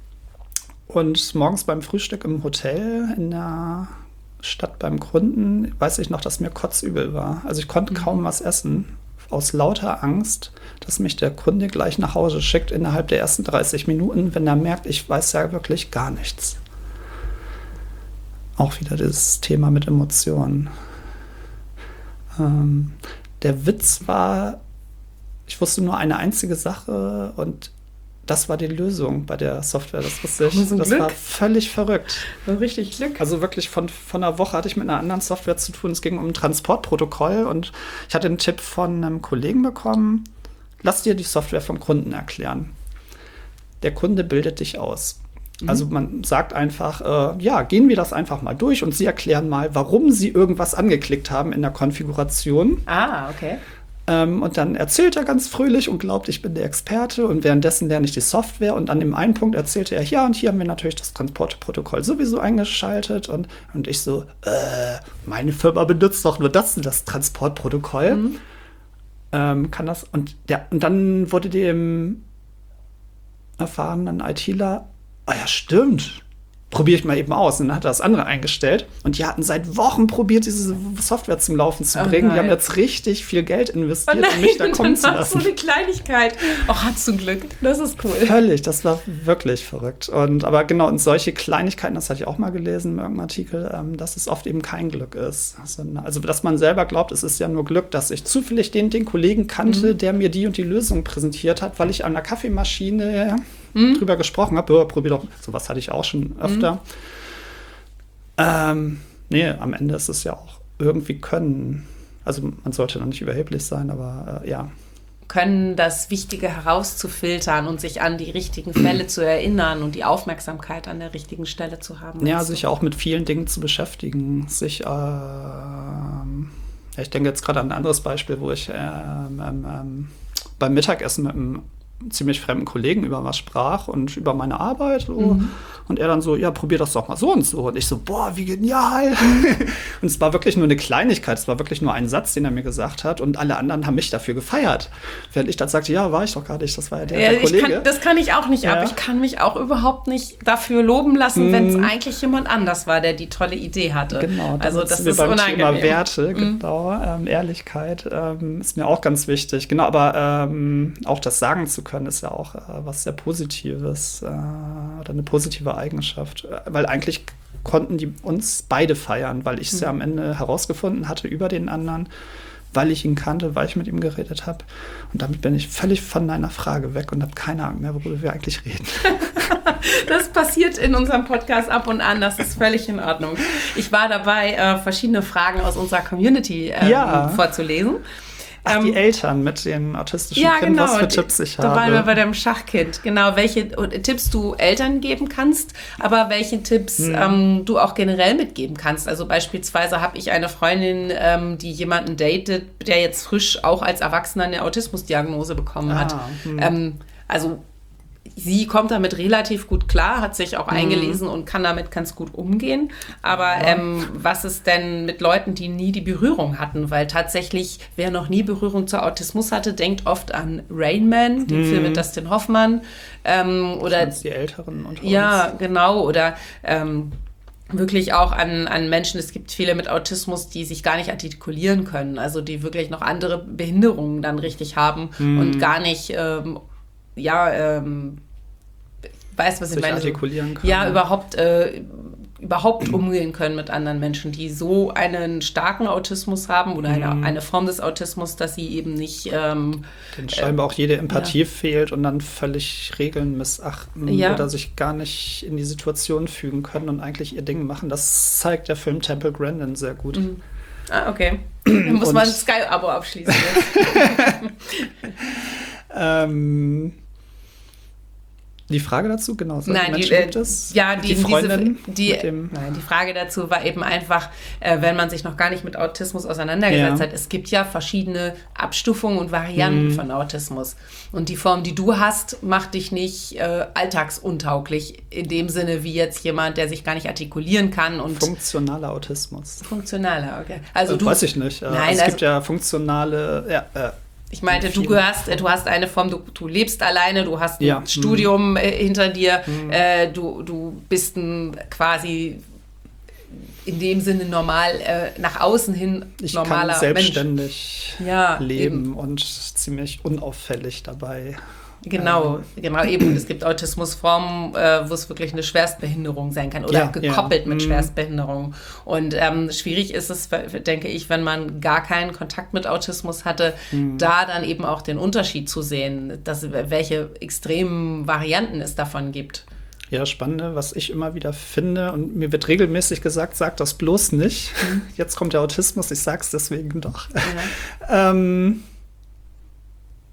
Und morgens beim Frühstück im Hotel in der Stadt beim Kunden, weiß ich noch, dass mir kotzübel war. Also ich konnte mhm. kaum was essen. Aus lauter Angst, dass mich der Kunde gleich nach Hause schickt innerhalb der ersten dreißig Minuten, wenn er merkt, ich weiß ja wirklich gar nichts. Auch wieder das Thema mit Emotionen. Ähm, der Witz war, ich wusste nur eine einzige Sache und das war die Lösung bei der Software. Das wusste ich. So das Glück. war völlig verrückt. War richtig Glück. Also wirklich von, von einer Woche hatte ich mit einer anderen Software zu tun. Es ging um ein Transportprotokoll und ich hatte einen Tipp von einem Kollegen bekommen. Lass dir die Software vom Kunden erklären. Der Kunde bildet dich aus. Mhm. Also man sagt einfach, äh, ja, gehen wir das einfach mal durch und Sie erklären mal, warum Sie irgendwas angeklickt haben in der Konfiguration. Ah, okay. Ähm, und dann erzählt er ganz fröhlich und glaubt, ich bin der Experte. Und währenddessen lerne ich die Software. Und an dem einen Punkt erzählte er, ja, und hier haben wir natürlich das Transportprotokoll sowieso eingeschaltet. Und, und ich so, äh, meine Firma benutzt doch nur das, das Transportprotokoll. Mhm. Ähm, kann das? Und, ja, und dann wurde dem erfahrenen ITler, ah ja, stimmt, probiere ich mal eben aus. Und dann hat er das andere eingestellt. Und die hatten seit Wochen probiert, diese Software zum Laufen zu bringen. Oh, die haben jetzt richtig viel Geld investiert, oh nein, um mich da kommen zu lassen. So eine Kleinigkeit. Oh, hast du Glück. Das ist cool. Völlig, das war wirklich verrückt. Und, aber genau, und solche Kleinigkeiten, das hatte ich auch mal gelesen in irgendeinem Artikel, ähm, dass es oft eben kein Glück ist. Also, dass man selber glaubt, es ist ja nur Glück, dass ich zufällig den, den Kollegen kannte, mhm. der mir die und die Lösung präsentiert hat, weil ich an der Kaffeemaschine Mhm. drüber gesprochen habe, ja, probier doch, sowas hatte ich auch schon öfter. Mhm. Ähm, nee, am Ende ist es ja auch irgendwie Können. Also man sollte da nicht überheblich sein, aber äh, ja. Können, das Wichtige herauszufiltern und sich an die richtigen Fälle zu erinnern und die Aufmerksamkeit an der richtigen Stelle zu haben. Ja, sich auch mit vielen Dingen zu beschäftigen. Sich, äh, ja, ich denke jetzt gerade an ein anderes Beispiel, wo ich ähm, ähm, beim Mittagessen mit einem ziemlich fremden Kollegen über was sprach und über meine Arbeit. So. Mhm. Und er dann so, ja, probier das doch mal so und so. Und ich so, boah, wie genial. Und es war wirklich nur eine Kleinigkeit. Es war wirklich nur ein Satz, den er mir gesagt hat. Und alle anderen haben mich dafür gefeiert. Während ich dann sagte, ja, war ich doch gar nicht. Das war ja der, ja, der Kollege. Kann, das kann ich auch nicht ja. ab. Ich kann mich auch überhaupt nicht dafür loben lassen, mhm. wenn es eigentlich jemand anders war, der die tolle Idee hatte. Genau. Also das ist beim unangenehm. Thema Werte, mhm. genau. Ähm, Ehrlichkeit ähm, ist mir auch ganz wichtig. Genau, aber ähm, auch das sagen zu können, ist ja auch äh, was sehr Positives äh, oder eine positive Eigenschaft. Weil eigentlich konnten die uns beide feiern, weil ich es mhm. ja am Ende herausgefunden hatte über den anderen, weil ich ihn kannte, weil ich mit ihm geredet habe. Und damit bin ich völlig von deiner Frage weg und habe keine Ahnung mehr, worüber wir eigentlich reden. Das passiert in unserem Podcast ab und an, das ist völlig in Ordnung. Ich war dabei, äh, verschiedene Fragen aus unserer Community äh, ja. vorzulesen. Ach, die ähm, Eltern mit den autistischen ja, Kindern, genau, was für Tipps ich da habe. Da waren wir bei dem Schachkind. Genau, welche Tipps du Eltern geben kannst, aber welche Tipps hm. ähm, du auch generell mitgeben kannst. Also beispielsweise habe ich eine Freundin, ähm, die jemanden datet, der jetzt frisch auch als Erwachsener eine Autismusdiagnose bekommen ah, hat. Hm. Ähm, also sie kommt damit relativ gut klar, hat sich auch mhm. eingelesen und kann damit ganz gut umgehen. Aber ja. ähm, was ist denn mit Leuten, die nie die Berührung hatten? Weil tatsächlich, wer noch nie Berührung zu Autismus hatte, denkt oft an Rain Man, den mhm. Film mit Dustin Hoffmann. Ähm, oder die Älteren unter uns. Ja, genau. Oder ähm, wirklich auch an, an Menschen, es gibt viele mit Autismus, die sich gar nicht artikulieren können, also die wirklich noch andere Behinderungen dann richtig haben mhm. und gar nicht ähm, ja, ähm, weiß, was sich ich meine. artikulieren können. Ja, überhaupt, äh, überhaupt umgehen können mit anderen Menschen, die so einen starken Autismus haben oder eine, mm. eine Form des Autismus, dass sie eben nicht ähm, denen scheinbar äh, auch jede Empathie ja. fehlt und dann völlig Regeln missachten ja. oder sich gar nicht in die Situation fügen können und eigentlich ihr Ding machen. Das zeigt der Film Temple Grandin sehr gut. Mm. Ah, okay. Dann muss man ein Sky-Abo abschließen. ähm, die Frage dazu, genau. So nein, die, äh, das, ja, die, die Freundin. Diese, die, nein, die Frage dazu war eben einfach, äh, wenn man sich noch gar nicht mit Autismus auseinandergesetzt ja. hat, es gibt ja verschiedene Abstufungen und Varianten mhm. von Autismus. Und die Form, die du hast, macht dich nicht äh, alltagsuntauglich, in dem Sinne wie jetzt jemand, der sich gar nicht artikulieren kann. Und funktionaler Autismus. Funktionaler, okay. Also äh, du, weiß ich nicht. Nein, also es also, gibt ja funktionale, ja, äh, ich meinte, du gehörst, du hast eine Form, du, du lebst alleine, du hast ein ja. Studium äh, hinter dir, mhm. äh, du, du bist ein quasi in dem Sinne normal, äh, nach außen hin ich normaler kann selbstständig Mensch. Ja, leben eben. Und ziemlich unauffällig dabei. Genau, ähm. genau eben. Es gibt Autismusformen, äh, wo es wirklich eine Schwerstbehinderung sein kann oder ja, gekoppelt ja. mit mm. Schwerstbehinderung. Und ähm, schwierig ist es, denke ich, wenn man gar keinen Kontakt mit Autismus hatte, mm. da dann eben auch den Unterschied zu sehen, dass, welche extremen Varianten es davon gibt. Ja, Spannende, was ich immer wieder finde, und mir wird regelmäßig gesagt, sag das bloß nicht. Mhm. Jetzt kommt der Autismus, ich sag's deswegen doch. Ja. ähm,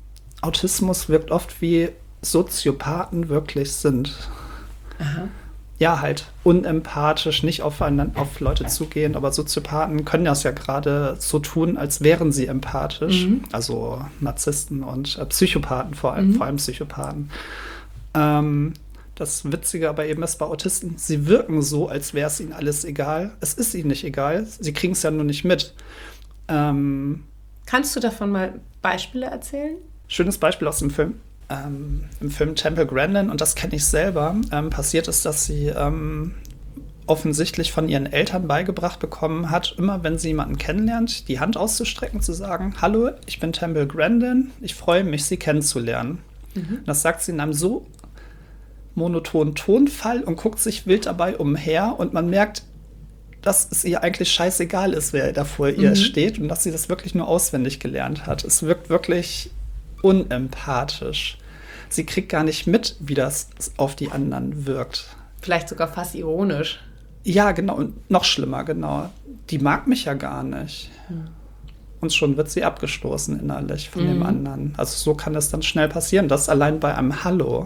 Autismus wirkt oft wie Soziopathen wirklich sind. Aha. ja, halt unempathisch, nicht auf, auf Leute zugehen, aber Soziopathen können das ja gerade so tun, als wären sie empathisch. Mhm. Also Narzissten und äh, Psychopathen, vor allem, mhm. vor allem Psychopathen. Ähm, das Witzige aber eben ist bei Autisten, sie wirken so, als wäre es ihnen alles egal. Es ist ihnen nicht egal, sie kriegen es ja nur nicht mit. Ähm, Kannst du davon mal Beispiele erzählen? Schönes Beispiel aus dem Film. Ähm, Im Film Temple Grandin, und das kenne ich selber, ähm, passiert ist, dass sie ähm, offensichtlich von ihren Eltern beigebracht bekommen hat, immer wenn sie jemanden kennenlernt, die Hand auszustrecken, zu sagen, hallo, ich bin Temple Grandin, ich freue mich, Sie kennenzulernen. Mhm. Das sagt sie in einem so monotonen Tonfall und guckt sich wild dabei umher und man merkt, dass es ihr eigentlich scheißegal ist, wer da vor ihr mhm. steht und dass sie das wirklich nur auswendig gelernt hat. Es wirkt wirklich unempathisch. Sie kriegt gar nicht mit, wie das auf die anderen wirkt. Vielleicht sogar fast ironisch. Ja, genau. Und noch schlimmer, genau. Die mag mich ja gar nicht. Hm. Und schon wird sie abgestoßen innerlich von mhm. dem anderen. Also so kann es dann schnell passieren. Das allein bei einem Hallo.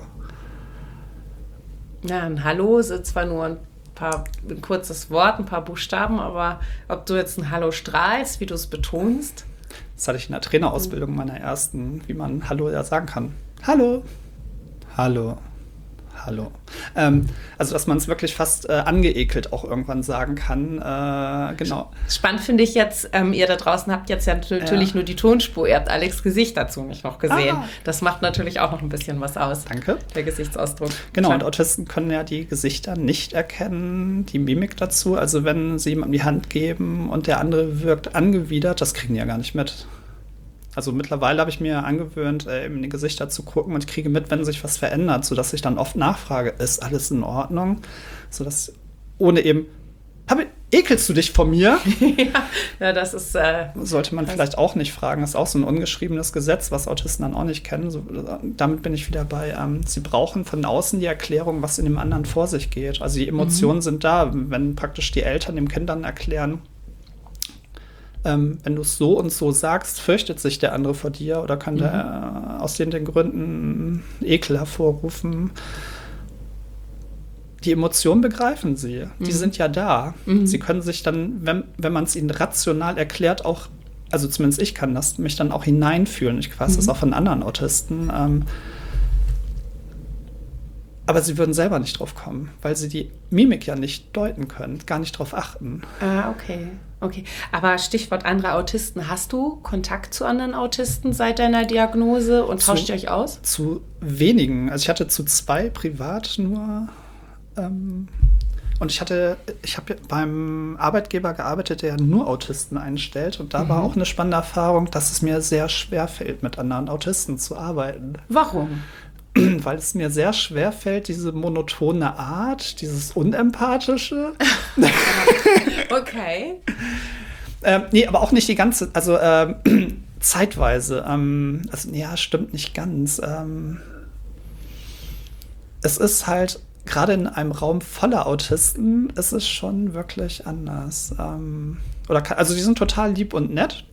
Ja, ein Hallo ist zwar nur ein paar, ein kurzes Wort, ein paar Buchstaben, aber ob du jetzt ein Hallo strahlst, wie du es betonst. Das hatte ich in der Trainerausbildung meiner ersten, wie man Hallo ja sagen kann. Hallo, Hallo, Hallo. Ähm, also, dass man es wirklich fast äh, angeekelt auch irgendwann sagen kann. Äh, genau. Spannend finde ich jetzt, ähm, ihr da draußen habt jetzt ja natürlich ja. nur die Tonspur. Ihr habt Alex' Gesicht dazu nicht noch gesehen. Ah. Das macht natürlich auch noch ein bisschen was aus. Danke. Der Gesichtsausdruck. Genau, Klar. Und Autisten können ja die Gesichter nicht erkennen, die Mimik dazu. Also, wenn sie jemandem die Hand geben und der andere wirkt angewidert, das kriegen die ja gar nicht mit. Also mittlerweile habe ich mir angewöhnt, äh, in die Gesichter zu gucken und ich kriege mit, wenn sich was verändert, sodass ich dann oft nachfrage, ist alles in Ordnung? Sodass ohne eben, habe, ekelst du dich von mir? ja, das ist... Äh, Sollte man vielleicht auch nicht fragen. Das ist auch so ein ungeschriebenes Gesetz, was Autisten dann auch nicht kennen. So, damit bin ich wieder bei, ähm, sie brauchen von außen die Erklärung, was in dem anderen vor sich geht. Also die Emotionen mhm. sind da, wenn praktisch die Eltern dem Kind dann erklären, Ähm, wenn du es so und so sagst, fürchtet sich der andere vor dir oder kann mhm. der äh, aus den, den Gründen Ekel hervorrufen. Die Emotionen begreifen sie. Mhm. Die sind ja da. Mhm. Sie können sich dann, wenn, wenn man es ihnen rational erklärt, auch, also zumindest ich kann das, mich dann auch hineinfühlen. Ich weiß mhm. das auch von anderen Autisten. Ähm, aber sie würden selber nicht drauf kommen, weil sie die Mimik ja nicht deuten können, gar nicht drauf achten. Ah, okay. Okay, aber Stichwort andere Autisten. Hast du Kontakt zu anderen Autisten seit deiner Diagnose und tauscht ihr euch aus? Zu wenigen. Also ich hatte zu zwei privat nur. Ähm, und ich hatte, ich habe beim Arbeitgeber gearbeitet, der nur Autisten einstellt. Und da mhm. war auch eine spannende Erfahrung, dass es mir sehr schwer fällt, mit anderen Autisten zu arbeiten. Warum? Weil es mir sehr schwer fällt, diese monotone Art, dieses Unempathische. Okay. ähm, nee, aber auch nicht die ganze, also ähm, zeitweise. Ähm, also, ja, stimmt nicht ganz. Ähm, es ist halt, gerade in einem Raum voller Autisten, ist es schon wirklich anders. Ähm, oder kann, also die sind total lieb und nett.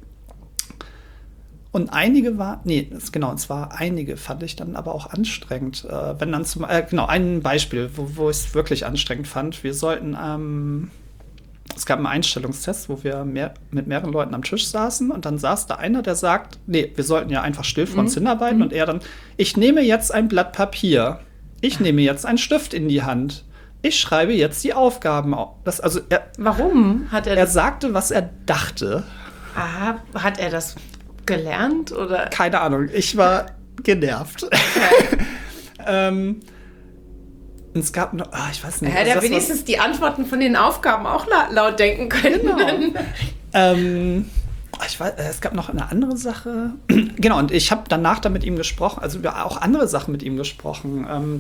Und einige war, nee, genau, und zwar einige fand ich dann aber auch anstrengend. Äh, wenn dann zum, äh, genau, ein Beispiel, wo, wo ich es wirklich anstrengend fand. Wir sollten, ähm, es gab einen Einstellungstest, wo wir mehr, mit mehreren Leuten am Tisch saßen und dann saß da einer, der sagt, nee, wir sollten ja einfach still vor uns mhm. hinarbeiten mhm. und er dann, ich nehme jetzt ein Blatt Papier, ich nehme jetzt einen Stift in die Hand, ich schreibe jetzt die Aufgaben auf. Das, also er, Warum hat er das? Er sagte, was er dachte. Ah, hat er das gelernt oder? Keine Ahnung, ich war genervt. Okay. ähm, und es gab noch, oh, ich weiß nicht. Hätte er wenigstens was, die Antworten von den Aufgaben auch laut denken können. Genau. ähm, ich weiß, es gab noch eine andere Sache. Genau, und ich habe danach dann mit ihm gesprochen, also über auch andere Sachen mit ihm gesprochen. Ähm,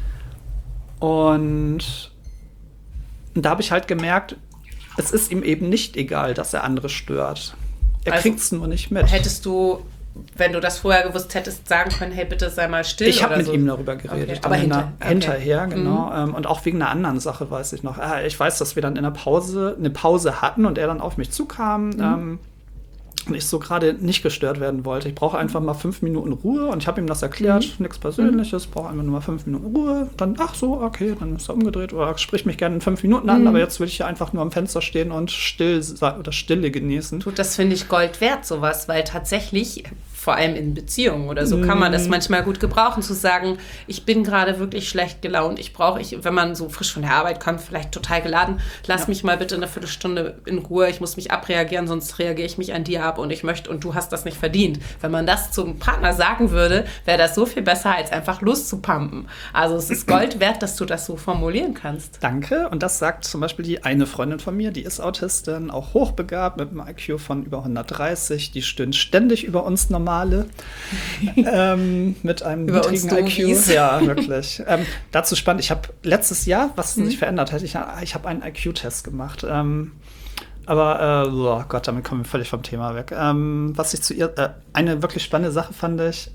und da habe ich halt gemerkt, es ist ihm eben nicht egal, dass er andere stört. Er also, kriegt es nur nicht mit. Hättest du, wenn du das vorher gewusst hättest, sagen können, hey, bitte sei mal still? Ich habe mit so? ihm darüber geredet. Okay. Aber hinter, okay. hinterher, genau. Mhm. Und auch wegen einer anderen Sache, weiß ich noch. Ich weiß, dass wir dann in der Pause eine Pause hatten und er dann auf mich zukam. Mhm. und ich so gerade nicht gestört werden wollte. Ich brauche einfach mal fünf Minuten Ruhe und ich habe ihm das erklärt, mhm. nichts Persönliches, brauche einfach nur mal fünf Minuten Ruhe. Dann, ach so, okay, dann ist er umgedreht oder sprich mich gerne in fünf Minuten an, mhm. aber jetzt will ich hier einfach nur am Fenster stehen und still oder Stille genießen. Tut, das finde ich Gold wert, sowas, weil tatsächlich, vor allem in Beziehungen oder so, kann man das manchmal gut gebrauchen, zu sagen, ich bin gerade wirklich schlecht gelaunt, ich brauche, ich, wenn man so frisch von der Arbeit kommt, vielleicht total geladen, lass ja. mich mal bitte eine Viertelstunde in Ruhe, ich muss mich abreagieren, sonst reagiere ich mich an dir ab und ich möchte und du hast das nicht verdient. Wenn man das zum Partner sagen würde, wäre das so viel besser, als einfach loszupumpen. Also es ist Gold wert, dass du das so formulieren kannst. Danke, und das sagt zum Beispiel die eine Freundin von mir, die ist Autistin, auch hochbegabt, mit einem I Q von über hundertdreißig, die stöhnt ständig über uns normal. ähm, mit einem Über niedrigen I Q. Ja, wirklich. ähm, dazu spannend, ich habe letztes Jahr, was mhm. sich verändert hat, ich, ich habe einen I Q-Test gemacht. Ähm, aber, äh, oh Gott, damit kommen wir völlig vom Thema weg. Ähm, was ich zu ihr, äh, eine wirklich spannende Sache fand ich,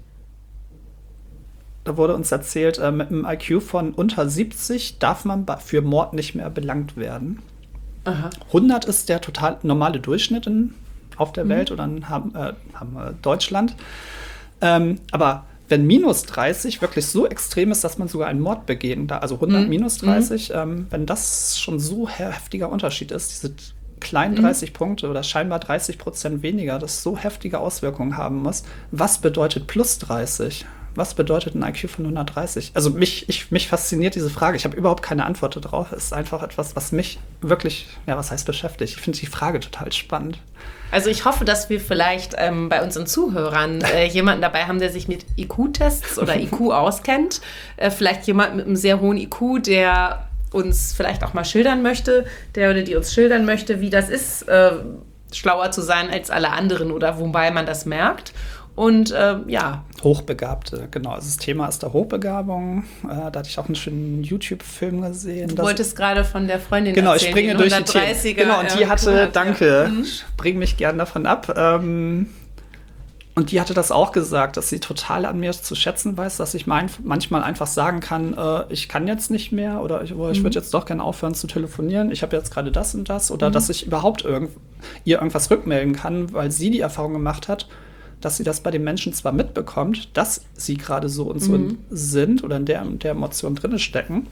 da wurde uns erzählt, äh, mit einem I Q von unter siebzig darf man für Mord nicht mehr belangt werden. Aha. hundert ist der total normale Durchschnitt in auf der Welt mhm. oder in haben, äh, haben, äh, Deutschland. Ähm, aber wenn minus dreißig wirklich so extrem ist, dass man sogar einen Mord begehen darf, also hundert mhm. minus dreißig, mhm. ähm, wenn das schon so heftiger Unterschied ist, diese kleinen dreißig mhm. Punkte oder scheinbar dreißig Prozent weniger, das so heftige Auswirkungen haben muss, was bedeutet plus dreißig? Was bedeutet ein I Q von hundertdreißig? Also mich, ich, mich fasziniert diese Frage. Ich habe überhaupt keine Antwort darauf. Es ist einfach etwas, was mich wirklich, ja, was heißt beschäftigt? Ich finde die Frage total spannend. Also ich hoffe, dass wir vielleicht ähm, bei unseren Zuhörern äh, jemanden dabei haben, der sich mit I Q-Tests oder I Q auskennt. Äh, vielleicht jemand mit einem sehr hohen I Q, der uns vielleicht auch mal schildern möchte, der oder die uns schildern möchte, wie das ist, äh, schlauer zu sein als alle anderen oder wobei man das merkt. Und äh, ja. Hochbegabte, genau. Also das Thema ist da Hochbegabung. Äh, da hatte ich auch einen schönen YouTube-Film gesehen. Du wolltest gerade von der Freundin genau, erzählen. Genau, ich springe durch die Themen. Genau, und die ja, hatte, hat, danke, ja. mhm. bring mich gern davon ab. Ähm, und die hatte das auch gesagt, dass sie total an mir zu schätzen weiß, dass ich mein, manchmal einfach sagen kann, äh, ich kann jetzt nicht mehr oder ich, oh, ich mhm. würde jetzt doch gerne aufhören zu telefonieren. Ich habe jetzt gerade das und das. Oder mhm. dass ich überhaupt irgend, ihr irgendwas rückmelden kann, weil sie die Erfahrung gemacht hat, dass sie das bei den Menschen zwar mitbekommt, dass sie gerade so und so mhm. sind oder in der, in der Emotion drin stecken,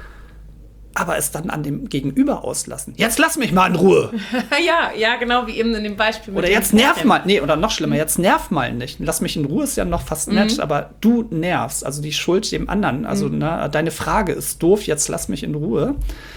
aber es dann an dem Gegenüber auslassen. Jetzt lass mich mal in Ruhe. ja, ja, genau wie eben in dem Beispiel. Mit oder jetzt nerv mal, nee, oder noch schlimmer, mhm. jetzt nerv mal nicht. Lass mich in Ruhe ist ja noch fast nett, mhm. aber du nervst, also die Schuld dem anderen. Also mhm. ne, deine Frage ist doof, jetzt lass mich in Ruhe.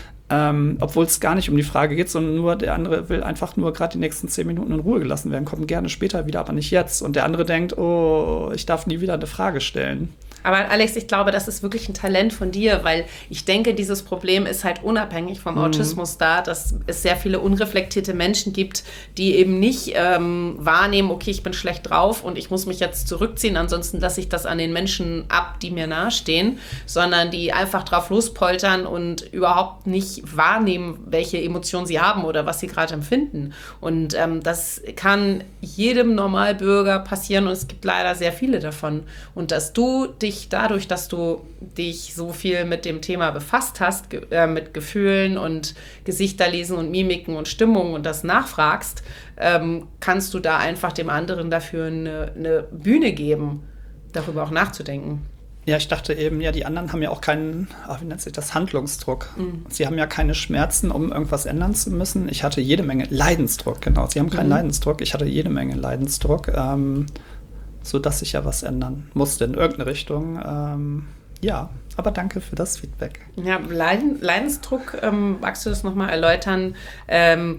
Ähm, obwohl es gar nicht um die Frage geht, sondern nur der andere will einfach nur gerade die nächsten zehn Minuten in Ruhe gelassen werden, kommt gerne später wieder, aber nicht jetzt. Und der andere denkt, oh, ich darf nie wieder eine Frage stellen. Aber Alex, ich glaube, das ist wirklich ein Talent von dir, weil ich denke, dieses Problem ist halt unabhängig vom Autismus mhm. da, dass es sehr viele unreflektierte Menschen gibt, die eben nicht ähm, wahrnehmen, okay, ich bin schlecht drauf und ich muss mich jetzt zurückziehen, ansonsten lasse ich das an den Menschen ab, die mir nahestehen, sondern die einfach drauf lospoltern und überhaupt nicht wahrnehmen, welche Emotionen sie haben oder was sie gerade empfinden. Und ähm, das kann jedem Normalbürger passieren und es gibt leider sehr viele davon. Und dass du dich dadurch, dass du dich so viel mit dem Thema befasst hast, ge- äh, mit Gefühlen und Gesichterlesen und Mimiken und Stimmungen und das nachfragst, ähm, kannst du da einfach dem anderen dafür eine, eine Bühne geben, darüber auch nachzudenken. Ja, ich dachte eben, ja, die anderen haben ja auch keinen, ach, wie nennt sich das, Handlungsdruck. Mhm. Sie haben ja keine Schmerzen, um irgendwas ändern zu müssen. Ich hatte jede Menge Leidensdruck, genau. Sie haben keinen mhm. Leidensdruck, ich hatte jede Menge Leidensdruck. Ähm, so dass ich ja was ändern musste in irgendeine Richtung. Ähm, ja, aber danke für das Feedback. Ja, Leiden, Leidensdruck, ähm, magst du das nochmal erläutern? Ähm,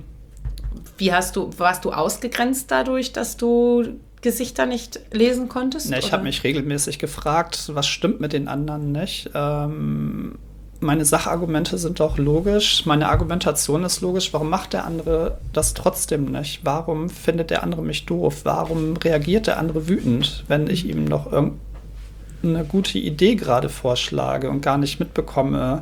wie hast du, warst du ausgegrenzt dadurch, dass du Gesichter nicht lesen konntest? Ne, ich habe mich regelmäßig gefragt, was stimmt mit den anderen nicht? Ähm, meine Sachargumente sind doch logisch, meine Argumentation ist logisch. Warum macht der andere das trotzdem nicht? Warum findet der andere mich doof? Warum reagiert der andere wütend, wenn ich ihm noch irgendeine gute Idee gerade vorschlage und gar nicht mitbekomme,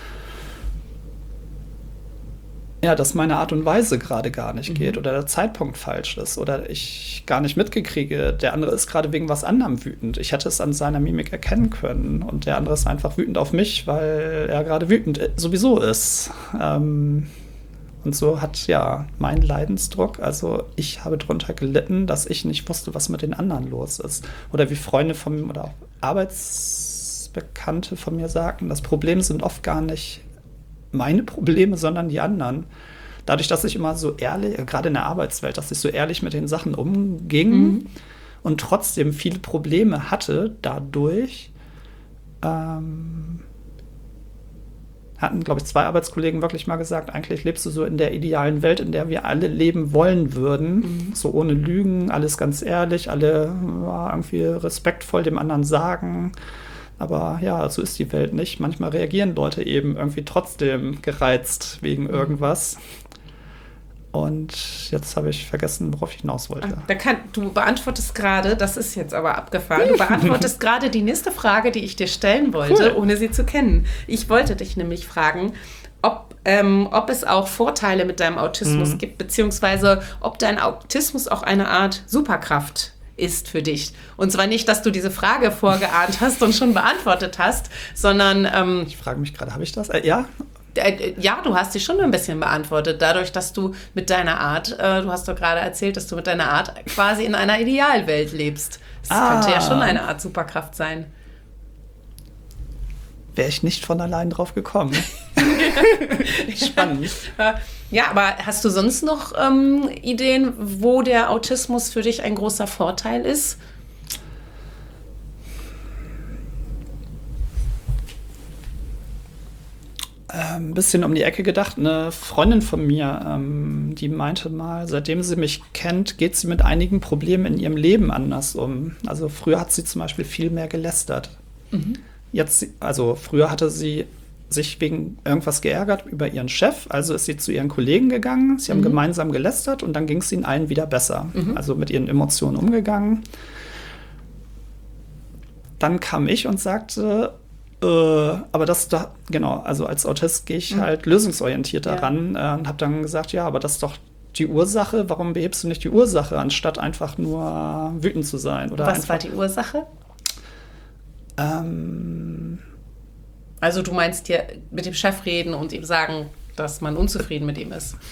ja, dass meine Art und Weise gerade gar nicht mhm. geht oder der Zeitpunkt falsch ist oder ich gar nicht mitgekriege, der andere ist gerade wegen was anderem wütend. Ich hätte es an seiner Mimik erkennen können und der andere ist einfach wütend auf mich, weil er gerade wütend sowieso ist. Ähm, Und so hat ja mein Leidensdruck, also ich habe darunter gelitten, dass ich nicht wusste, was mit den anderen los ist. Oder wie Freunde von mir oder auch Arbeitsbekannte von mir sagten, das Problem sind oft gar nicht meine Probleme, sondern die anderen. Dadurch, dass ich immer so ehrlich, gerade in der Arbeitswelt, dass ich so ehrlich mit den Sachen umging mhm. und trotzdem viele Probleme hatte, dadurch ähm, hatten, glaube ich, zwei Arbeitskollegen wirklich mal gesagt, eigentlich lebst du so in der idealen Welt, in der wir alle leben wollen würden. Mhm. So ohne Lügen, alles ganz ehrlich, alle ja, irgendwie respektvoll dem anderen sagen. Aber ja, so ist die Welt nicht. Manchmal reagieren Leute eben irgendwie trotzdem gereizt wegen irgendwas. Und jetzt habe ich vergessen, worauf ich hinaus wollte. Da kann, du beantwortest gerade, das ist jetzt aber abgefahren, du beantwortest gerade die nächste Frage, die ich dir stellen wollte, cool. ohne sie zu kennen. Ich wollte dich nämlich fragen, ob, ähm, ob es auch Vorteile mit deinem Autismus mhm. gibt, beziehungsweise ob dein Autismus auch eine Art Superkraft ist für dich. Und zwar nicht, dass du diese Frage vorgeahnt hast und schon beantwortet hast, sondern... Ähm, ich frage mich gerade, habe ich das? Äh, ja? Ja, du hast dich schon ein bisschen beantwortet, dadurch, dass du mit deiner Art, äh, du hast doch gerade erzählt, dass du mit deiner Art quasi in einer Idealwelt lebst. Das ah. könnte ja schon eine Art Superkraft sein. Wäre ich nicht von allein drauf gekommen. Spannend. Ja, aber hast du sonst noch ähm, Ideen, wo der Autismus für dich ein großer Vorteil ist? Ein bisschen um die Ecke gedacht. Eine Freundin von mir, ähm, die meinte mal, seitdem sie mich kennt, geht sie mit einigen Problemen in ihrem Leben anders um. Also früher hat sie zum Beispiel viel mehr gelästert. Mhm. Jetzt, also früher hatte sie sich wegen irgendwas geärgert über ihren Chef, also ist sie zu ihren Kollegen gegangen, sie haben mhm. gemeinsam gelästert und dann ging es ihnen allen wieder besser. Mhm. Also mit ihren Emotionen umgegangen. Dann kam ich und sagte, aber das da, genau, also als Autist gehe ich mhm. halt lösungsorientiert daran ja. äh, und habe dann gesagt, ja, aber das ist doch die Ursache, warum behebst du nicht die Ursache, anstatt einfach nur wütend zu sein? Oder Was einfach, war die Ursache? Ähm, also du meinst dir mit dem Chef reden und ihm sagen, dass man unzufrieden mit ihm ist?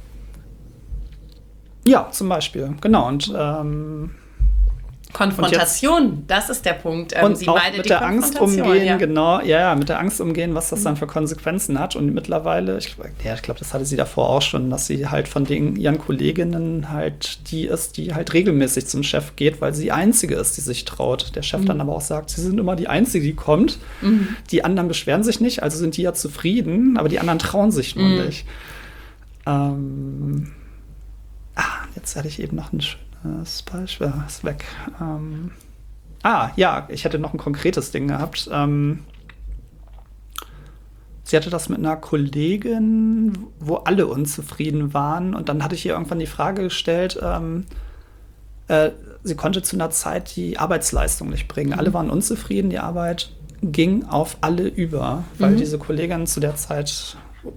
Ja, zum Beispiel, genau. Und ähm, Konfrontation, und jetzt, das ist der Punkt. Ähm, und Sie auch beide mit die der Angst umgehen, ja. genau, ja, ja, mit der Angst umgehen, was das mhm. dann für Konsequenzen hat. Und mittlerweile, ich, ja, ich glaube, das hatte sie davor auch schon, dass sie halt von den, ihren Kolleginnen halt die ist, die halt regelmäßig zum Chef geht, weil sie die Einzige ist, die sich traut. Der Chef mhm. dann aber auch sagt, sie sind immer die Einzige, die kommt. Mhm. Die anderen beschweren sich nicht, also sind die ja zufrieden, aber die anderen trauen sich nur mhm. nicht. Ähm, ah, jetzt hatte ich eben noch ein schönes Das Beispiel ist weg. Ähm, ah, ja, ich hätte noch ein konkretes Ding gehabt. Ähm, sie hatte das mit einer Kollegin, wo alle unzufrieden waren. Und dann hatte ich ihr irgendwann die Frage gestellt, ähm, äh, sie konnte zu einer Zeit die Arbeitsleistung nicht bringen. Mhm. Alle waren unzufrieden, die Arbeit ging auf alle über, weil mhm. diese Kollegin zu der Zeit...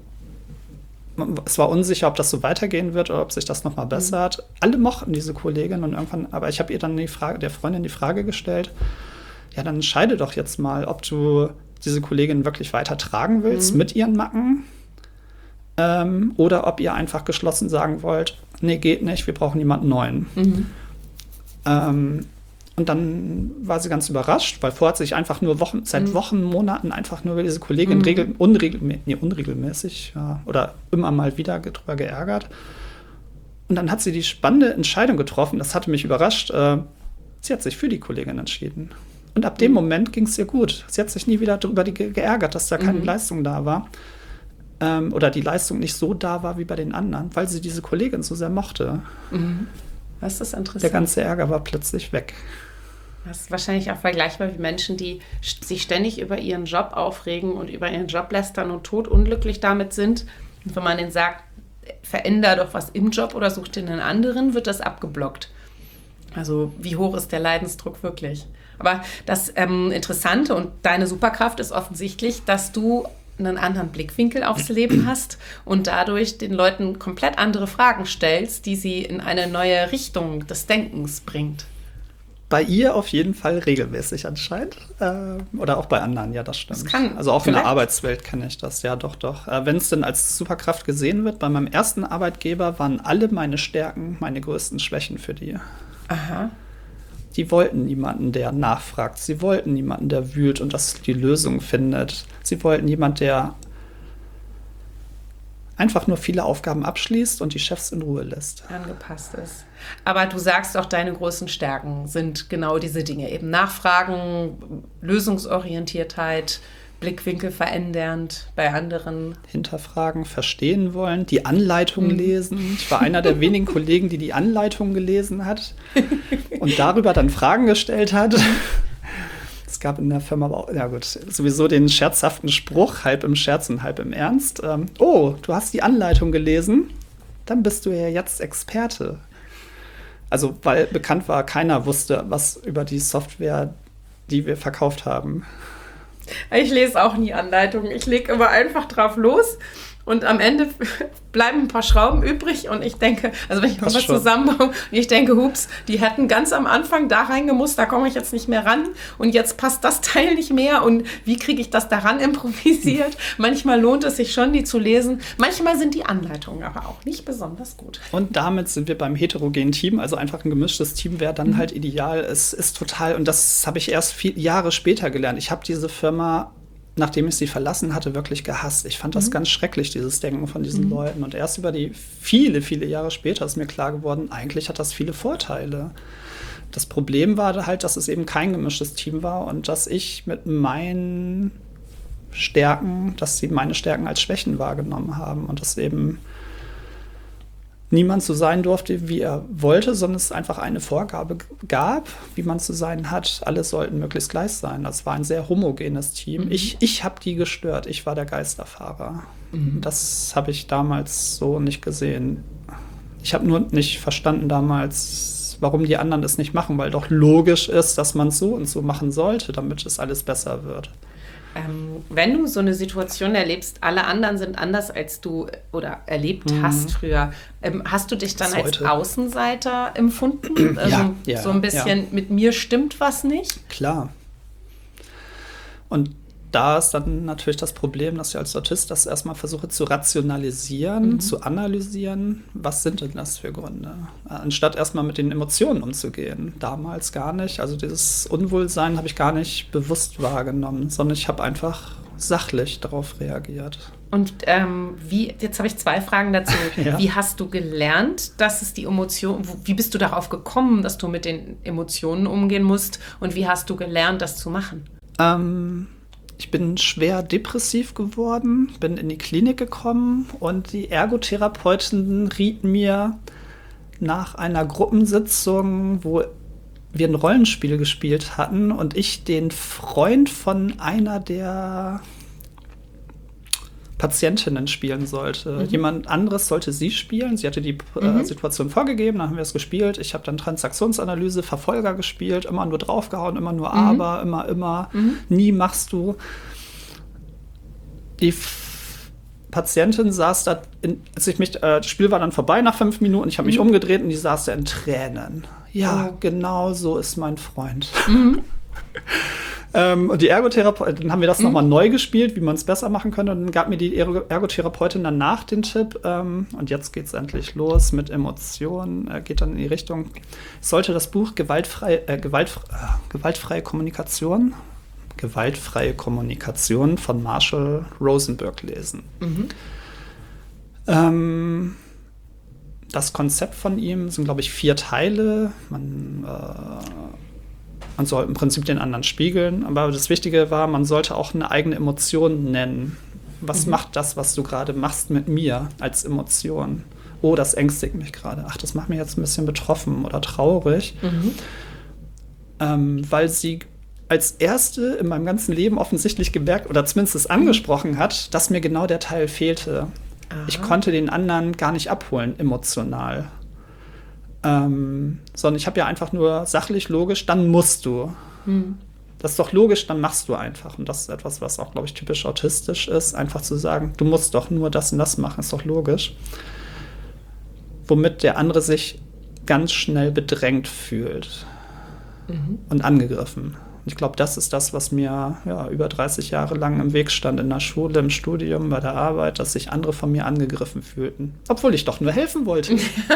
Es war unsicher, ob das so weitergehen wird oder ob sich das nochmal bessert. Mhm. Alle mochten diese Kollegin und irgendwann, aber ich habe ihr dann die Frage, der Freundin die Frage gestellt, ja, dann entscheide doch jetzt mal, ob du diese Kollegin wirklich weiter tragen willst mhm. mit ihren Macken ähm, oder ob ihr einfach geschlossen sagen wollt, nee, geht nicht, wir brauchen jemanden Neuen. Mhm. Ähm, Und dann war sie ganz überrascht, weil vorher hat sie sich einfach nur Wochen, seit mhm. Wochen, Monaten einfach nur über diese Kollegin mhm. regel, unregelmä- nee, unregelmäßig ja, oder immer mal wieder drüber geärgert. Und dann hat sie die spannende Entscheidung getroffen, das hatte mich überrascht, äh, sie hat sich für die Kollegin entschieden. Und ab dem mhm. Moment ging es ihr gut. Sie hat sich nie wieder darüber ge- geärgert, dass da keine mhm. Leistung da war. Ähm, oder die Leistung nicht so da war wie bei den anderen, weil sie diese Kollegin so sehr mochte. Mhm. Das ist interessant. Der ganze Ärger war plötzlich weg. Das ist wahrscheinlich auch vergleichbar wie Menschen, die sich ständig über ihren Job aufregen und über ihren Job lästern und todunglücklich damit sind. Und wenn man denen sagt, veränder doch was im Job oder such dir einen anderen, wird das abgeblockt. Also wie hoch ist der Leidensdruck wirklich? Aber das ähm, Interessante und deine Superkraft ist offensichtlich, dass du einen anderen Blickwinkel aufs Leben hast und dadurch den Leuten komplett andere Fragen stellst, die sie in eine neue Richtung des Denkens bringt. Bei ihr auf jeden Fall regelmäßig anscheinend. Äh, oder auch bei anderen, ja, das stimmt. Das kann also auch in der vielleicht- Arbeitswelt kenne ich das, ja, doch, doch. Äh, Wenn es denn als Superkraft gesehen wird, bei meinem ersten Arbeitgeber waren alle meine Stärken meine größten Schwächen für die. Aha. Die wollten niemanden, der nachfragt. Sie wollten niemanden, der wühlt und das die Lösung findet. Sie wollten jemanden, der einfach nur viele Aufgaben abschließt und die Chefs in Ruhe lässt. Angepasst ist. Aber du sagst auch, deine größten Stärken sind genau diese Dinge. Eben Nachfragen, Lösungsorientiertheit, Blickwinkel verändernd bei anderen. Hinterfragen, verstehen wollen, die Anleitung mhm. lesen. Ich war einer der wenigen Kollegen, die die Anleitung gelesen hat und darüber dann Fragen gestellt hat. Es gab in der Firma aber auch, ja gut, sowieso den scherzhaften Spruch, halb im Scherz und halb im Ernst. Ähm, oh, du hast die Anleitung gelesen, dann bist du ja jetzt Experte. Also, weil bekannt war, keiner wusste was über die Software, die wir verkauft haben. Ich lese auch nie Anleitungen. Ich lege immer einfach drauf los und am Ende bleiben ein paar Schrauben übrig und ich denke, also wenn ich mal was zusammenbaue und ich denke, hups, die hätten ganz am Anfang da reingemusst, da komme ich jetzt nicht mehr ran und jetzt passt das Teil nicht mehr und wie kriege ich das daran improvisiert? Manchmal lohnt es sich schon, die zu lesen. Manchmal sind die Anleitungen aber auch nicht besonders gut. Und damit sind wir beim heterogenen Team, also einfach ein gemischtes Team wäre dann mhm. halt ideal. Es ist total, und das habe ich erst viele Jahre später gelernt. Ich habe diese Firma, nachdem ich sie verlassen hatte, wirklich gehasst. Ich fand das mhm. ganz schrecklich, dieses Denken von diesen mhm. Leuten. Und erst über die viele, viele Jahre später ist mir klar geworden, eigentlich hat das viele Vorteile. Das Problem war halt, dass es eben kein gemischtes Team war und dass ich mit meinen Stärken, dass sie meine Stärken als Schwächen wahrgenommen haben und dass eben niemand so sein durfte, wie er wollte, sondern es einfach eine Vorgabe gab, wie man zu sein hat. Alle sollten möglichst gleich sein. Das war ein sehr homogenes Team. Mhm. Ich, ich habe die gestört. Ich war der Geisterfahrer. Mhm. Das habe ich damals so nicht gesehen. Ich habe nur nicht verstanden damals, warum die anderen es nicht machen, weil doch logisch ist, dass man es so und so machen sollte, damit es alles besser wird. Ähm, wenn du so eine Situation erlebst, alle anderen sind anders als du oder erlebt mhm. hast früher, ähm, hast du dich dann als Außenseiter empfunden? Also ja, ja, so ein bisschen, ja. Mit mir stimmt was nicht? Klar. Und da ist dann natürlich das Problem, dass ich als Autist das erstmal versuche zu rationalisieren, mhm. zu analysieren. Was sind denn das für Gründe? Anstatt erstmal mit den Emotionen umzugehen. Damals gar nicht. Also dieses Unwohlsein habe ich gar nicht bewusst wahrgenommen, sondern ich habe einfach sachlich darauf reagiert. Und ähm, wie, jetzt habe ich zwei Fragen dazu. Ja. Wie hast du gelernt, dass es die Emotionen, wie bist du darauf gekommen, dass du mit den Emotionen umgehen musst? Und wie hast du gelernt, das zu machen? Ähm... Ich bin schwer depressiv geworden, bin in die Klinik gekommen und die Ergotherapeutin riet mir nach einer Gruppensitzung, wo wir ein Rollenspiel gespielt hatten und ich den Freund von einer der Patientinnen spielen sollte. Mhm. Jemand anderes sollte sie spielen. Sie hatte die mhm. äh, Situation vorgegeben, dann haben wir es gespielt. Ich habe dann Transaktionsanalyse, Verfolger gespielt, immer nur draufgehauen, immer nur mhm. aber, immer, immer, mhm. nie machst du. Die F- Patientin saß da, in, als ich mich, äh, das Spiel war dann vorbei nach fünf Minuten, ich habe mich mhm. umgedreht und die saß da in Tränen. Ja, oh. genau so ist mein Freund. Mhm. Ähm, und die Ergotherapeutin, dann haben wir das mhm. nochmal neu gespielt, wie man es besser machen könnte. Und dann gab mir die Ergo- Ergotherapeutin danach den Tipp, ähm, und jetzt geht es endlich los mit Emotionen, äh, geht dann in die Richtung, ich sollte das Buch Gewaltfrei, äh, Gewalt, äh, Gewaltfreie Kommunikation, Gewaltfreie Kommunikation von Marshall Rosenberg lesen. Mhm. Ähm, das Konzept von ihm sind, glaube ich, vier Teile. Man äh, Man soll im Prinzip den anderen spiegeln. Aber das Wichtige war, man sollte auch eine eigene Emotion nennen. Was mhm. macht das, was du gerade machst mit mir als Emotion? Oh, das ängstigt mich gerade. Ach, das macht mich jetzt ein bisschen betroffen oder traurig. Mhm. Ähm, weil sie als Erste in meinem ganzen Leben offensichtlich gemerkt oder zumindest es angesprochen hat, dass mir genau der Teil fehlte. Aha. Ich konnte den anderen gar nicht abholen, emotional. Ähm, sondern ich habe ja einfach nur sachlich, logisch, dann musst du. Hm. Das ist doch logisch, dann machst du einfach. Und das ist etwas, was auch, glaube ich, typisch autistisch ist, einfach zu sagen, du musst doch nur das und das machen, ist doch logisch. Womit der andere sich ganz schnell bedrängt fühlt. mhm. und angegriffen. Und ich glaube, das ist das, was mir ja, über dreißig Jahre lang im Weg stand, in der Schule, im Studium, bei der Arbeit, dass sich andere von mir angegriffen fühlten. Obwohl ich doch nur helfen wollte.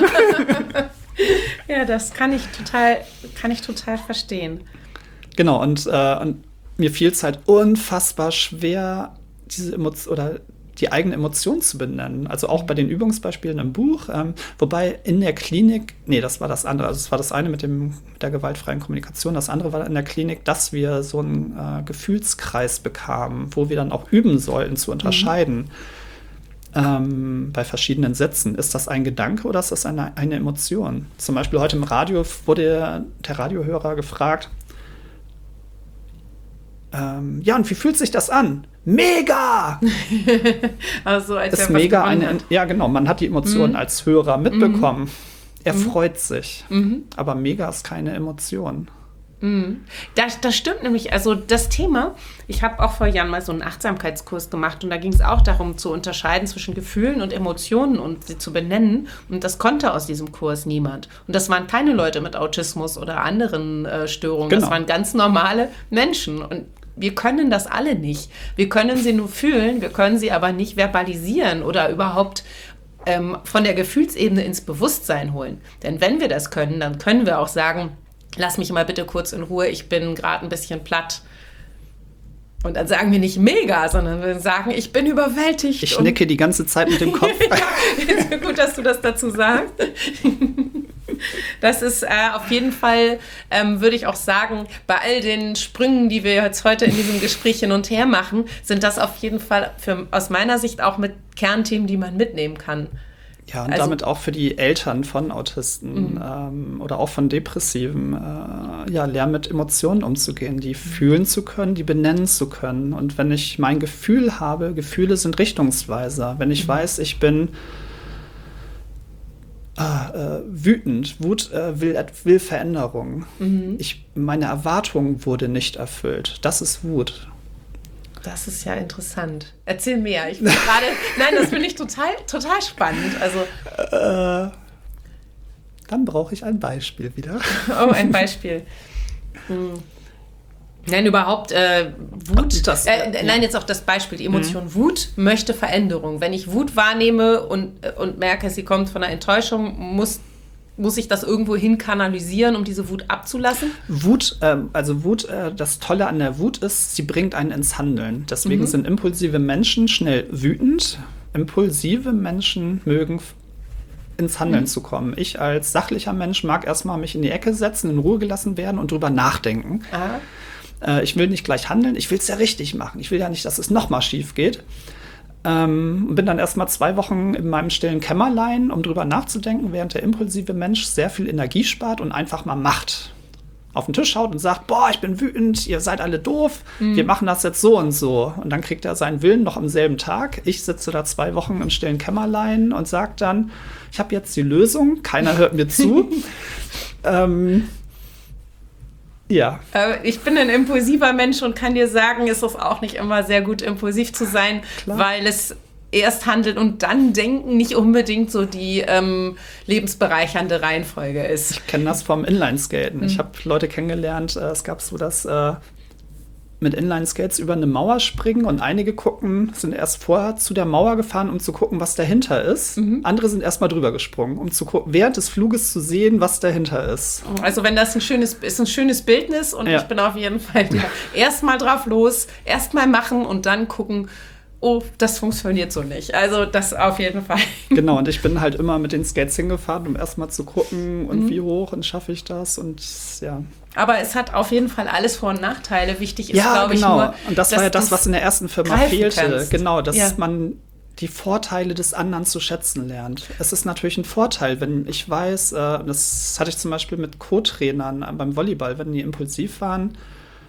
Ja, das kann ich total, kann ich total verstehen. Genau, und, äh, und mir fiel es halt unfassbar schwer, diese Emotion oder die eigene Emotion zu benennen. Also auch bei den Übungsbeispielen im Buch. Ähm, wobei in der Klinik, nee, das war das andere. Also es war das eine mit, dem, mit der gewaltfreien Kommunikation. Das andere war in der Klinik, dass wir so einen äh, Gefühlskreis bekamen, wo wir dann auch üben sollten, zu unterscheiden. Mhm. Ähm, bei verschiedenen Sätzen. Ist das ein Gedanke oder ist das eine, eine Emotion? Zum Beispiel heute im Radio wurde der Radiohörer gefragt, ähm, ja, und wie fühlt sich das an? Mega! Also als ist mega eine, ja genau, man hat die Emotionen mhm. als Hörer mitbekommen. Mhm. Er mhm. freut sich, mhm. aber mega ist keine Emotion. Mhm. Das, das stimmt nämlich, also das Thema, ich habe auch vor Jahren mal so einen Achtsamkeitskurs gemacht und da ging es auch darum zu unterscheiden zwischen Gefühlen und Emotionen und sie zu benennen und das konnte aus diesem Kurs niemand. Und das waren keine Leute mit Autismus oder anderen äh, Störungen, genau. Das waren ganz normale Menschen und wir können das alle nicht. Wir können sie nur fühlen, wir können sie aber nicht verbalisieren oder überhaupt ähm, von der Gefühlsebene ins Bewusstsein holen. Denn wenn wir das können, dann können wir auch sagen, lass mich mal bitte kurz in Ruhe, ich bin gerade ein bisschen platt. Und dann sagen wir nicht mega, sondern wir sagen, ich bin überwältigt. Ich nicke die ganze Zeit mit dem Kopf. Ja, ist gut, dass du das dazu sagst. Das ist äh, auf jeden Fall, ähm, würde ich auch sagen, bei all den Sprüngen, die wir jetzt heute in diesem Gespräch hin und her machen, sind das auf jeden Fall für, aus meiner Sicht auch mit Kernthemen, die man mitnehmen kann. Ja, und also, damit auch für die Eltern von Autisten mhm. ähm, oder auch von Depressiven, äh, ja, lernen mit Emotionen umzugehen, die mhm. fühlen zu können, die benennen zu können. Und wenn ich mein Gefühl habe, Gefühle sind Richtungsweiser. Wenn ich mhm. weiß, ich bin ah, äh, wütend, Wut äh, will, will Veränderung. Mhm. Ich, meine Erwartung wurde nicht erfüllt. Das ist Wut. Das ist ja interessant. Erzähl mehr. Ich bin gerade, nein, das finde ich total, total spannend. Also äh, dann brauche ich ein Beispiel wieder. Oh, ein Beispiel. Hm. Nein, überhaupt äh, Wut. Das, äh, ja. Nein, jetzt auch das Beispiel. Die Emotion mhm. Wut möchte Veränderung. Wenn ich Wut wahrnehme und, und merke, sie kommt von einer Enttäuschung, muss Muss ich das irgendwo hin kanalisieren, um diese Wut abzulassen? Wut, ähm, also Wut, äh, das Tolle an der Wut ist, sie bringt einen ins Handeln. Deswegen mhm. sind impulsive Menschen schnell wütend. Impulsive Menschen mögen f- ins Handeln mhm. zu kommen. Ich als sachlicher Mensch mag erstmal mich in die Ecke setzen, in Ruhe gelassen werden und drüber nachdenken. Äh, ich will nicht gleich handeln, ich will es ja richtig machen. Ich will ja nicht, dass es nochmal schief geht. Ähm, bin dann erst mal zwei Wochen in meinem stillen Kämmerlein, um drüber nachzudenken, während der impulsive Mensch sehr viel Energie spart und einfach mal macht. Auf den Tisch haut und sagt, boah, ich bin wütend, ihr seid alle doof, mhm. wir machen das jetzt so und so. Und dann kriegt er seinen Willen noch am selben Tag. Ich sitze da zwei Wochen im stillen Kämmerlein und sage dann, ich habe jetzt die Lösung, keiner hört mir zu. ähm, Ja. Ich bin ein impulsiver Mensch und kann dir sagen, es ist auch nicht immer sehr gut, impulsiv zu sein, Klar. weil es erst handeln und dann denken nicht unbedingt so die ähm, lebensbereichernde Reihenfolge ist. Ich kenne das vom Inlineskaten. Mhm. Ich habe Leute kennengelernt, äh, es gab so das äh, mit Inlineskates über eine Mauer springen und einige gucken, sind erst vorher zu der Mauer gefahren, um zu gucken, was dahinter ist. Mhm. Andere sind erst mal drüber gesprungen, um zu gucken, während des Fluges zu sehen, was dahinter ist. Also wenn das ein schönes, ist ein schönes Bildnis und ja. ich bin auf jeden Fall der erst mal drauf los, erst mal machen und dann gucken, oh, das funktioniert so nicht. Also das auf jeden Fall. Genau, und ich bin halt immer mit den Skates hingefahren, um erst mal zu gucken und mhm. wie hoch und schaffe ich das und ja. Aber es hat auf jeden Fall alles Vor- und Nachteile. Wichtig ist, ja, glaube genau. ich, nur, und das war ja das, was in der ersten Firma fehlte. Kannst. Genau, dass ja. man die Vorteile des anderen zu schätzen lernt. Es ist natürlich ein Vorteil, wenn ich weiß, das hatte ich zum Beispiel mit Co-Trainern beim Volleyball, wenn die impulsiv waren,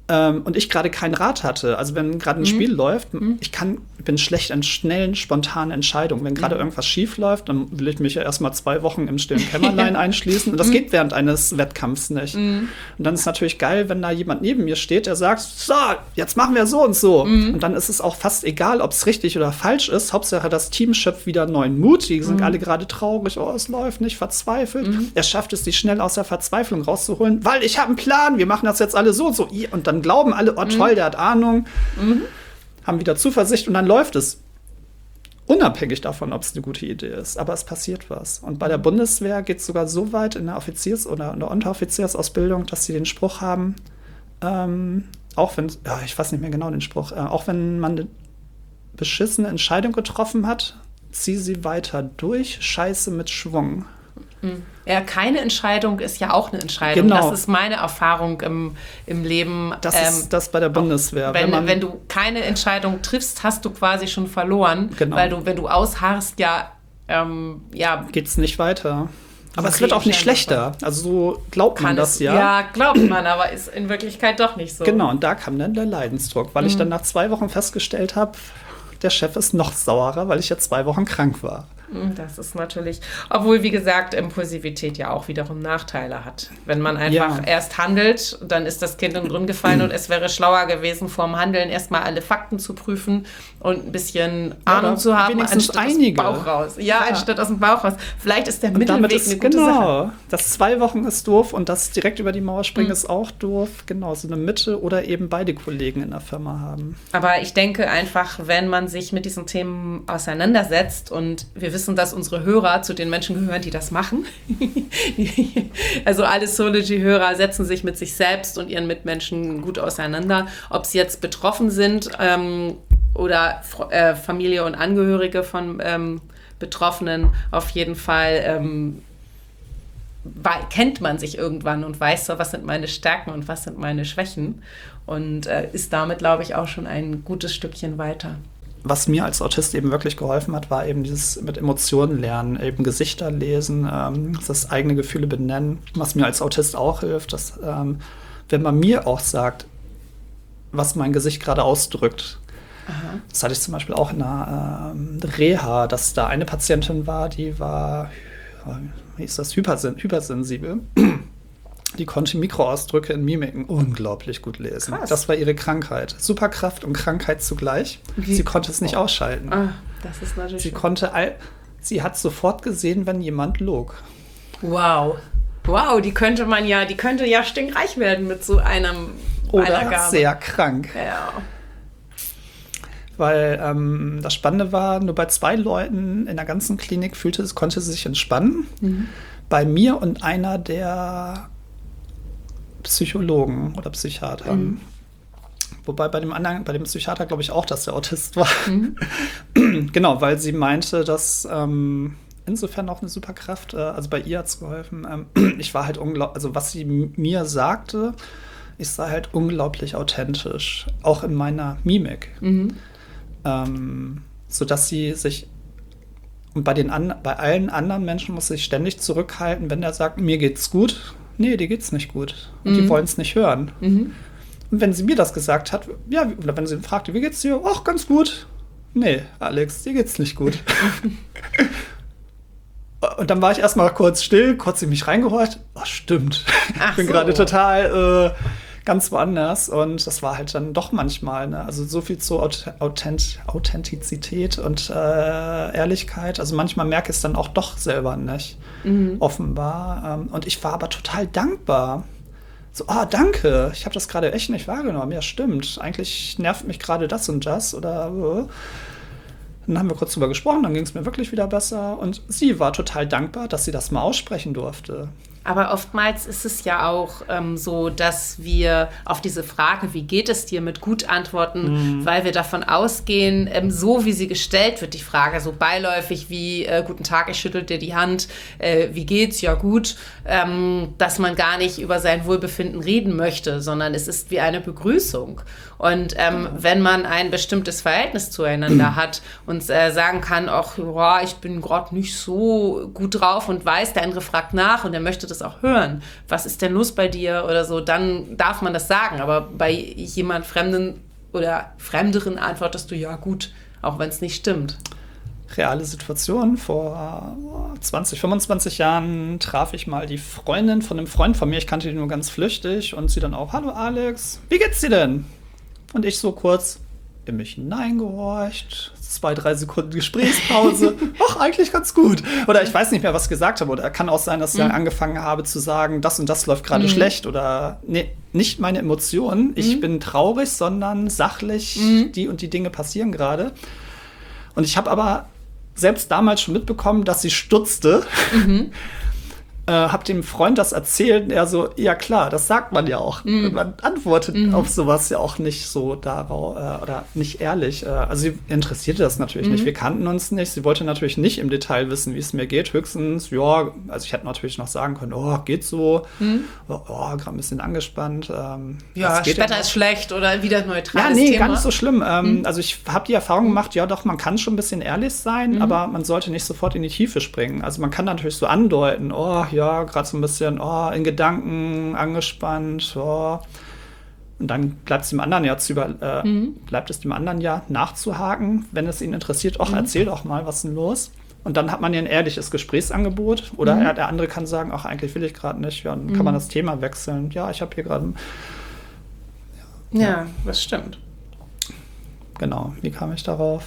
ähm, und ich gerade kein Rat hatte, also wenn gerade ein Mhm. Spiel läuft, Mhm. ich kann, bin schlecht in schnellen, spontanen Entscheidungen. Wenn gerade Mhm. irgendwas schief läuft, dann will ich mich ja erstmal zwei Wochen im stillen Kämmerlein einschließen. Und das geht während eines Wettkampfs nicht. Mhm. Und dann ist es natürlich geil, wenn da jemand neben mir steht, der sagt, so, jetzt machen wir so und so. Mhm. Und dann ist es auch fast egal, ob es richtig oder falsch ist. Hauptsache, das Team schöpft wieder neuen Mut. Die sind Mhm. alle gerade traurig, oh, es läuft nicht, verzweifelt. Mhm. Er schafft es, die schnell aus der Verzweiflung rauszuholen, weil ich habe einen Plan, wir machen das jetzt alle so und so. Und dann glauben alle, oh toll, der hat Ahnung, Mhm. haben wieder Zuversicht und dann läuft es. Unabhängig davon, ob es eine gute Idee ist. Aber es passiert was. Und bei der Bundeswehr geht es sogar so weit in der Offiziers- oder in der Unteroffiziersausbildung, dass sie den Spruch haben, ähm, auch wenn, ja, ich weiß nicht mehr genau den Spruch, äh, auch wenn man eine beschissene Entscheidung getroffen hat, zieh sie weiter durch, scheiße mit Schwung. Ja, keine Entscheidung ist ja auch eine Entscheidung. Genau. Das ist meine Erfahrung im, im Leben. Das Ähm, ist das bei der Bundeswehr. Wenn, man, wenn du keine Entscheidung triffst, hast du quasi schon verloren, Genau. weil du, wenn du ausharrst, ja, ähm, ja, geht's nicht weiter. Aber So es wird auch nicht Regenschirm schlechter. Also so glaubt man kann das es, ja. ja, glaubt man, aber ist in Wirklichkeit doch nicht so. Genau, und da kam dann der Leidensdruck, weil ich Mhm. dann nach zwei Wochen festgestellt habe, der Chef ist noch saurer, weil ich ja zwei Wochen krank war. Das ist natürlich, obwohl, wie gesagt, Impulsivität ja auch wiederum Nachteile hat. Wenn man einfach Ja. erst handelt, dann ist das Kind im Brunnen gefallen und es wäre schlauer gewesen, vorm Handeln erstmal alle Fakten zu prüfen und ein bisschen Ahnung oder zu haben, wenigstens anstatt einige. aus dem Bauch raus. Ja, Ja. anstatt aus dem Bauch raus. Vielleicht ist der Und damit Mittelweg ist eine gute Sache. genau, das zwei Wochen ist doof und das direkt über die Mauer springen Mhm. ist auch doof. Genau, so eine Mitte oder eben beide Kollegen in der Firma haben. Aber ich denke einfach, wenn man sich mit diesen Themen auseinandersetzt und wir wissen, dass unsere Hörer zu den Menschen gehören, die das machen. Also alle Sology-Hörer setzen sich mit sich selbst und ihren Mitmenschen gut auseinander. Ob sie jetzt betroffen sind ähm, oder äh, Familie und Angehörige von ähm, Betroffenen, auf jeden Fall ähm, wei- kennt man sich irgendwann und weiß so, was sind meine Stärken und was sind meine Schwächen und äh, ist damit, glaube ich, auch schon ein gutes Stückchen weiter. Was mir als Autist eben wirklich geholfen hat, war eben dieses mit Emotionen lernen, eben Gesichter lesen, ähm, das eigene Gefühle benennen. Was mir als Autist auch hilft, dass ähm, wenn man mir auch sagt, was mein Gesicht gerade ausdrückt. Aha. Das hatte ich zum Beispiel auch in einer ähm, Reha, dass da eine Patientin war, die war, wie ist das, Hypersen hypersensibel. Die konnte Mikroausdrücke in Mimiken unglaublich gut lesen. Krass. Das war ihre Krankheit. Superkraft und Krankheit zugleich. Wie? Sie konnte es nicht ausschalten. Ah, das ist natürlich Sie schön. konnte all, sie hat sofort gesehen, wenn jemand log. Wow. Wow, die könnte man ja, die könnte ja stinkreich werden mit so einem einer Oder Gabe. sehr krank. Ja. Weil ähm, das Spannende war, nur bei zwei Leuten in der ganzen Klinik fühlte, konnte sie sich entspannen. Mhm. Bei mir und einer der Psychologen oder Psychiater. Mhm. Wobei bei dem anderen, bei dem Psychiater glaube ich auch, dass der Autist war. Mhm. Genau, weil sie meinte, dass ähm, insofern auch eine Superkraft, äh, also bei ihr hat es geholfen. Ähm, ich war halt unglaublich, also was sie m- mir sagte, ich sei halt unglaublich authentisch, auch in meiner Mimik. Mhm. Ähm, sodass sie sich, und bei, den an, bei allen anderen Menschen muss sie sich ständig zurückhalten, wenn der sagt, mir geht's gut. Nee, dir geht's nicht gut. Und Mhm. die wollen es nicht hören. Mhm. Und wenn sie mir das gesagt hat, ja, oder wenn sie ihn fragte, wie geht's dir? Ach, ganz gut. Nee, Alex, dir geht's nicht gut. Und dann war ich erstmal kurz still, kurz in mich reingehorcht. Oh, stimmt. Ach Ich bin so. gerade total äh, ganz woanders. Und das war halt dann doch manchmal, ne? Also so viel zu Auth Authent Authentizität und äh, Ehrlichkeit. Also manchmal merke ich es dann auch doch selber nicht, Mhm. offenbar. Ähm, und ich war aber total dankbar. So, ah, danke, ich habe das gerade echt nicht wahrgenommen. Ja, stimmt. Eigentlich nervt mich gerade das und das. Oder äh. Dann haben wir kurz drüber gesprochen, dann ging es mir wirklich wieder besser. Und sie war total dankbar, dass sie das mal aussprechen durfte. Aber oftmals ist es ja auch ähm, so, dass wir auf diese Frage, wie geht es dir, mit gut antworten, Mhm. weil wir davon ausgehen, ähm, so wie sie gestellt wird, die Frage, so beiläufig wie äh, guten Tag, ich schüttel dir die Hand, äh, wie geht's, ja gut, ähm, dass man gar nicht über sein Wohlbefinden reden möchte, sondern es ist wie eine Begrüßung. Und ähm, wenn man ein bestimmtes Verhältnis zueinander hat und äh, sagen kann, ach, ja, ich bin gerade nicht so gut drauf und weiß, der andere fragt nach und er möchte das auch hören. Was ist denn los bei dir oder so? Dann darf man das sagen. Aber bei jemand Fremden oder Fremderen antwortest du, ja gut, auch wenn es nicht stimmt. Reale Situation. Vor zwanzig, fünfundzwanzig Jahren traf ich mal die Freundin von einem Freund von mir. Ich kannte die nur ganz flüchtig. Und sie dann auch, hallo Alex, wie geht's dir denn? Und ich so kurz in mich hineingehorcht. Zwei, drei Sekunden Gesprächspause. Ach, eigentlich ganz gut. Oder ich weiß nicht mehr, was ich gesagt habe. Oder kann auch sein, dass ich mhm. dann angefangen habe zu sagen, das und das läuft gerade mhm. schlecht. Oder nee, nicht meine Emotionen. Ich mhm. bin traurig, sondern sachlich. Mhm. Die und die Dinge passieren gerade. Und ich habe aber selbst damals schon mitbekommen, dass sie stutzte. Mhm. äh, hab dem Freund das erzählt und er so, ja klar, das sagt man ja auch. Mhm. Man antwortet mhm. auf sowas ja auch nicht so darauf äh, oder nicht ehrlich. Äh, also sie interessierte das natürlich mhm. nicht. Wir kannten uns nicht. Sie wollte natürlich nicht im Detail wissen, wie es mir geht. Höchstens, ja, also ich hätte natürlich noch sagen können, oh, geht so. Mhm. Oh, oh gerade ein bisschen angespannt. Ähm, ja, das Wetter ist schlecht oder wieder neutrales Ja, nee, Thema. gar nicht so schlimm. Ähm, mhm. Also ich habe die Erfahrung gemacht, ja doch, man kann schon ein bisschen ehrlich sein, mhm. aber man sollte nicht sofort in die Tiefe springen. Also man kann natürlich so andeuten, oh, ja, gerade so ein bisschen, oh, in Gedanken, angespannt, oh. Und dann bleibt es dem anderen ja zu über, äh, mhm. bleibt es dem anderen ja nachzuhaken, wenn es ihn interessiert, auch mhm. erzähl doch mal, was ist denn los? Und dann hat man ja ein ehrliches Gesprächsangebot. Oder mhm. der andere kann sagen, ach, eigentlich will ich gerade nicht. Ja, dann mhm. kann man das Thema wechseln. Ja, ich habe hier gerade... Ja, ja, das stimmt. Genau, wie kam ich darauf?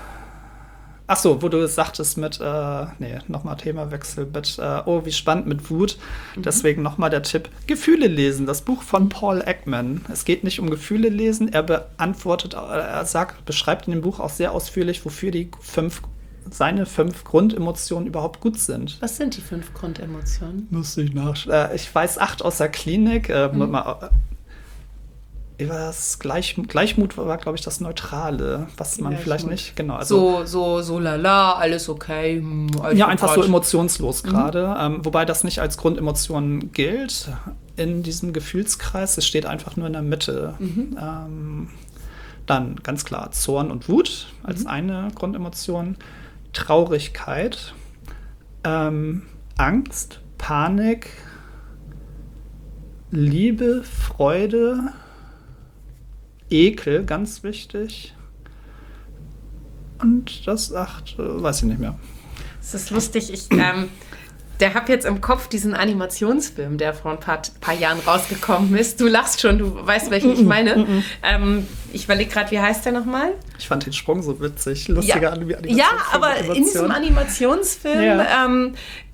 Ach so, wo du sagtest mit, äh, nee, nochmal Themawechsel, mit, äh, oh, wie spannend mit Wut. Mhm. Deswegen nochmal der Tipp, Gefühle lesen, das Buch von Paul Ekman. Es geht nicht um Gefühle lesen, er beantwortet, er sagt, beschreibt in dem Buch auch sehr ausführlich, wofür die fünf, seine fünf Grundemotionen überhaupt gut sind. Was sind die fünf Grundemotionen? Müsste ich nachschauen. Äh, ich weiß acht aus der Klinik, äh, mhm. mal, Das Gleich, Gleichmut war, glaube ich, das Neutrale, was man Gleichmut. vielleicht nicht, genau. Also, so, so, so lala, alles okay. Alles ja, einfach so emotionslos gerade. Mhm. Ähm, wobei das nicht als Grundemotion gilt in diesem Gefühlskreis. Es steht einfach nur in der Mitte. Mhm. Ähm, dann ganz klar Zorn und Wut als mhm. eine Grundemotion. Traurigkeit, ähm, Angst, Panik, Liebe, Freude, Ekel, ganz wichtig. Und das acht, äh, weiß ich nicht mehr. Das ist lustig. Ich ähm, der habe jetzt im Kopf diesen Animationsfilm, der vor ein paar, paar Jahren rausgekommen ist. Du lachst schon, du weißt, welchen ich meine. ähm, ich überlege gerade, wie heißt der nochmal? Ich fand den Sprung so witzig. Lustiger ja, Animationsfilm. Ja, aber in diesem Animationsfilm ja. ähm,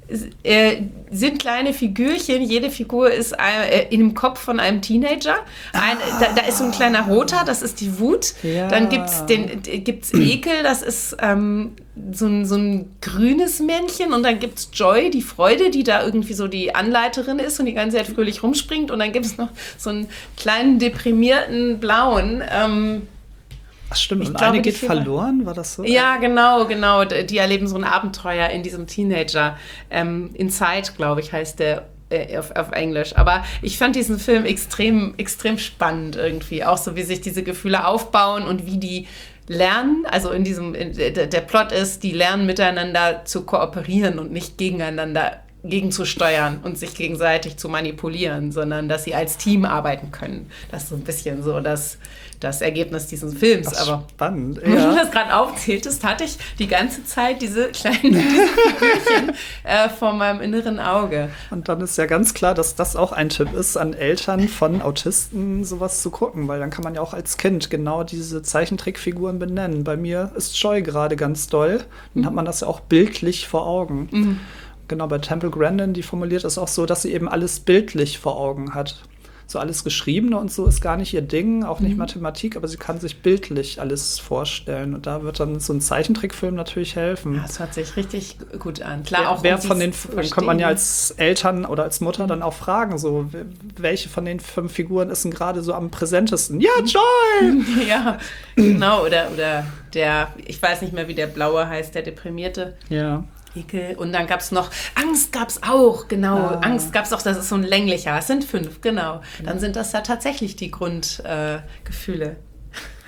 Äh, sind kleine Figürchen, jede Figur ist äh, in dem Kopf von einem Teenager. Ein, ah. da, da ist so ein kleiner Roter, das ist die Wut. Ja. Dann gibt es den gibt's Ekel, das ist ähm, so, ein, so ein grünes Männchen. Und dann gibt es Joy, die Freude, die da irgendwie so die Anleiterin ist und die ganze Zeit fröhlich rumspringt. Und dann gibt es noch so einen kleinen, deprimierten Blauen. Ähm, Ach stimmt, und eine geht verloren, war das so? Ja, genau, genau. Die erleben so ein Abenteuer in diesem Teenager. Ähm, Inside, glaube ich, heißt der äh, auf, auf Englisch. Aber ich fand diesen Film extrem, extrem spannend irgendwie. Auch so, wie sich diese Gefühle aufbauen und wie die lernen. Also in diesem, in, der, der Plot ist, die lernen miteinander zu kooperieren und nicht gegeneinander gegenzusteuern und sich gegenseitig zu manipulieren, sondern dass sie als Team arbeiten können. Das ist so ein bisschen so das, das Ergebnis dieses Films. Das aber spannend, ja. Wenn du das gerade aufzähltest, hatte ich die ganze Zeit diese kleinen diese Figürchen äh, vor meinem inneren Auge. Und dann ist ja ganz klar, dass das auch ein Tipp ist, an Eltern von Autisten sowas zu gucken, weil dann kann man ja auch als Kind genau diese Zeichentrickfiguren benennen. Bei mir ist Joy gerade ganz doll. Dann mhm. hat man das ja auch bildlich vor Augen. Mhm. Genau, bei Temple Grandin, die formuliert es auch so, dass sie eben alles bildlich vor Augen hat. So alles Geschriebene und so ist gar nicht ihr Ding, auch nicht mhm. Mathematik, aber sie kann sich bildlich alles vorstellen. Und da wird dann so ein Zeichentrickfilm natürlich helfen. Das hört sich richtig gut an. Klar, wer, auch wer von den, dann könnte man ja als Eltern oder als Mutter dann auch fragen, so, welche von den fünf Figuren ist denn gerade so am präsentesten? Ja, Joy! Ja, genau. Oder, oder der, ich weiß nicht mehr, wie der Blaue heißt, der Deprimierte. Ja. Ekel. Und dann gab es noch, Angst gab es auch, genau. Ah. Angst gab es auch, das ist so ein länglicher, es sind fünf, genau. Dann sind das ja tatsächlich die Grundgefühle. Äh,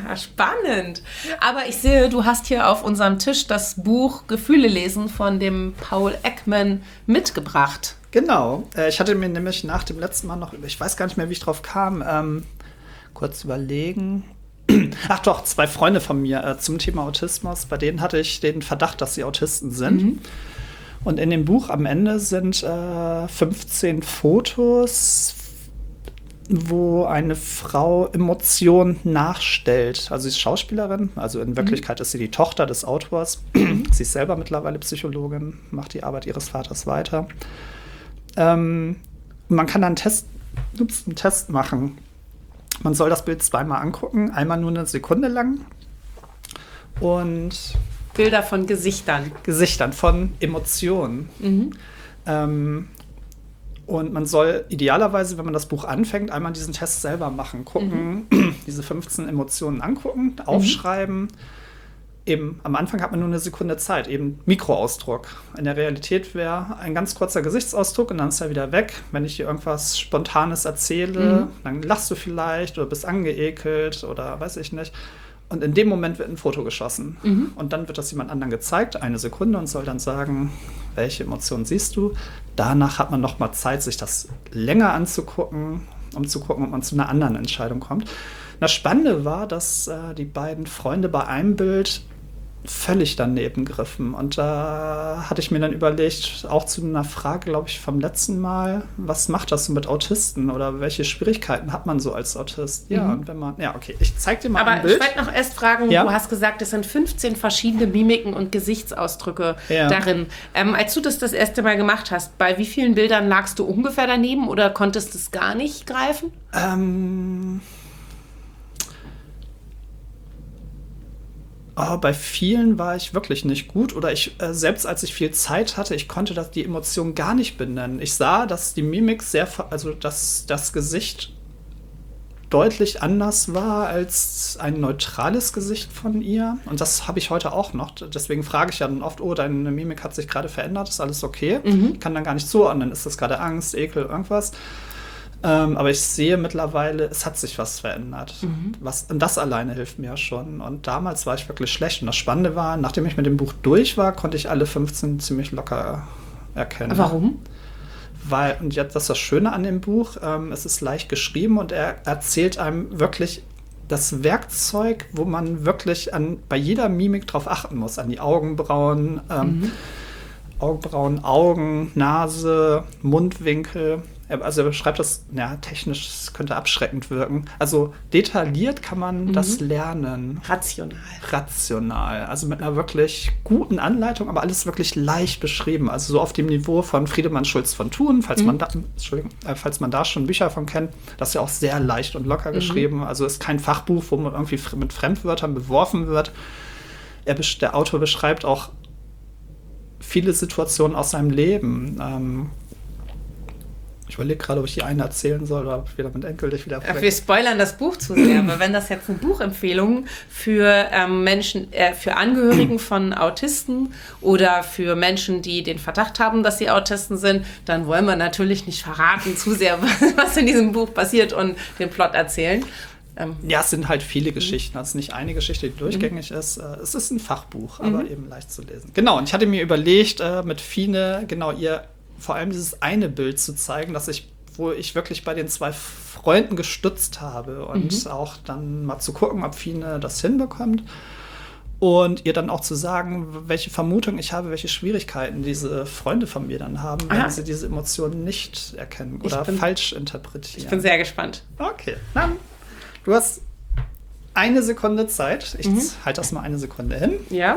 Ja, spannend. Aber ich sehe, du hast hier auf unserem Tisch das Buch Gefühle lesen von dem Paul Ekman mitgebracht. Genau. Äh, ich hatte mir nämlich nach dem letzten Mal noch, ich weiß gar nicht mehr, wie ich drauf kam, ähm, kurz überlegen. Ach doch, zwei Freunde von mir äh, zum Thema Autismus. Bei denen hatte ich den Verdacht, dass sie Autisten sind. Mhm. Und in dem Buch am Ende sind äh, fünfzehn Fotos, wo eine Frau Emotionen nachstellt. Also sie ist Schauspielerin, also in Wirklichkeit mhm. ist sie die Tochter des Autors. Sie ist selber mittlerweile Psychologin, macht die Arbeit ihres Vaters weiter. Ähm, man kann dann einen Test, ups, einen Test machen. Man soll das Bild zweimal angucken, einmal nur eine Sekunde lang. Und Bilder von Gesichtern. Gesichtern, von Emotionen. Mhm. Ähm, Und man soll idealerweise, wenn man das Buch anfängt, einmal diesen Test selber machen. Gucken, mhm. diese fünfzehn Emotionen angucken, aufschreiben. Mhm. Eben, am Anfang hat man nur eine Sekunde Zeit, eben Mikroausdruck. In der Realität wäre ein ganz kurzer Gesichtsausdruck und dann ist er wieder weg. Wenn ich dir irgendwas Spontanes erzähle, mhm. dann lachst du vielleicht oder bist angeekelt oder weiß ich nicht. Und in dem Moment wird ein Foto geschossen. Mhm. Und dann wird das jemand anderem gezeigt, eine Sekunde, und soll dann sagen, welche Emotionen siehst du. Danach hat man noch mal Zeit, sich das länger anzugucken, um zu gucken, ob man zu einer anderen Entscheidung kommt. Das Spannende war, dass äh, die beiden Freunde bei einem Bild völlig daneben griffen. Und da hatte ich mir dann überlegt, auch zu einer Frage, glaube ich, vom letzten Mal, was macht das so mit Autisten oder welche Schwierigkeiten hat man so als Autist? Ja, mhm. und wenn man, ja, okay, ich zeig dir mal Aber ein Bild. Aber ich wollte noch erst fragen, ja? Du hast gesagt, es sind fünfzehn verschiedene Mimiken und Gesichtsausdrücke ja. darin. Ähm, als du das das erste Mal gemacht hast, bei wie vielen Bildern lagst du ungefähr daneben oder konntest du es gar nicht greifen? Ähm... Oh, bei vielen war ich wirklich nicht gut. Oder ich, äh, selbst als ich viel Zeit hatte, ich konnte das, die Emotionen gar nicht benennen. Ich sah, dass die Mimik sehr, also dass das Gesicht deutlich anders war als ein neutrales Gesicht von ihr. Und das habe ich heute auch noch. Deswegen frage ich ja dann oft, oh, deine Mimik hat sich gerade verändert, ist alles okay? Mhm. Ich kann dann gar nicht zuordnen, ist das gerade Angst, Ekel, irgendwas? Ähm, aber ich sehe mittlerweile, es hat sich was verändert. Mhm. Was, und das alleine hilft mir schon. Und damals war ich wirklich schlecht. Und das Spannende war, nachdem ich mit dem Buch durch war, konnte ich alle fünfzehn ziemlich locker erkennen. Warum? Weil, und jetzt das ist das Schöne an dem Buch, ähm, es ist leicht geschrieben und er erzählt einem wirklich das Werkzeug, wo man wirklich an, bei jeder Mimik drauf achten muss. An die Augenbrauen, ähm, mhm. Augenbrauen, Augen, Nase, Mundwinkel. Also er beschreibt das, ja, technisch, es könnte abschreckend wirken. Also detailliert kann man mhm. das lernen. Rational. Rational. Also mit einer wirklich guten Anleitung, aber alles wirklich leicht beschrieben. Also so auf dem Niveau von Friedemann Schulz von Thun, falls, mhm. man, da, Entschuldigung, äh, falls man da schon Bücher von kennt. Das ist ja auch sehr leicht und locker mhm. geschrieben. Also ist kein Fachbuch, wo man irgendwie mit Fremdwörtern beworfen wird. Er, der Autor beschreibt auch viele Situationen aus seinem Leben. Ähm, Ich überlege gerade, ob ich die eine erzählen soll oder wieder mit Enkel dich wieder ja, wir spoilern das Buch zu sehr, aber wenn das jetzt eine Buchempfehlung für ähm, Menschen, äh, für Angehörigen von Autisten oder für Menschen, die den Verdacht haben, dass sie Autisten sind, dann wollen wir natürlich nicht verraten zu sehr, was, was in diesem Buch passiert und den Plot erzählen. Ähm, ja, es sind halt viele Geschichten. Es ist nicht eine Geschichte, die durchgängig mhm. ist. Es ist ein Fachbuch, aber mhm. eben leicht zu lesen. Genau, und ich hatte mir überlegt, äh, mit Fine, genau, ihr vor allem dieses eine Bild zu zeigen, dass ich, wo ich wirklich bei den zwei Freunden gestützt habe und mhm. auch dann mal zu gucken, ob Fine das hinbekommt und ihr dann auch zu sagen, welche Vermutung ich habe, welche Schwierigkeiten diese Freunde von mir dann haben, wenn Aha. sie diese Emotionen nicht erkennen oder bin, falsch interpretieren. Ich bin sehr gespannt. Okay, dann, du hast eine Sekunde Zeit. Ich mhm. halte das mal eine Sekunde hin. Ja.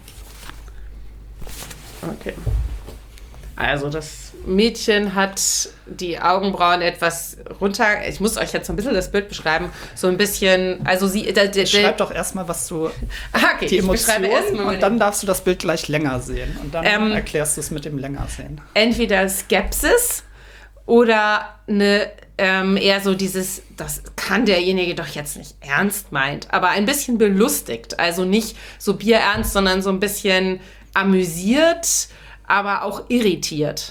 Okay. Also das Mädchen hat die Augenbrauen etwas runter. Ich muss euch jetzt so ein bisschen das Bild beschreiben. So ein bisschen, also sie... Der, der, Schreib doch erstmal, was du... Okay, die Emotionen und dann darfst du das Bild gleich länger sehen. Und dann ähm, erklärst du es mit dem länger sehen. Entweder Skepsis oder eine ähm, eher so dieses, das kann derjenige doch jetzt nicht ernst meint, aber ein bisschen belustigt. Also nicht so bierernst, sondern so ein bisschen amüsiert, aber auch irritiert.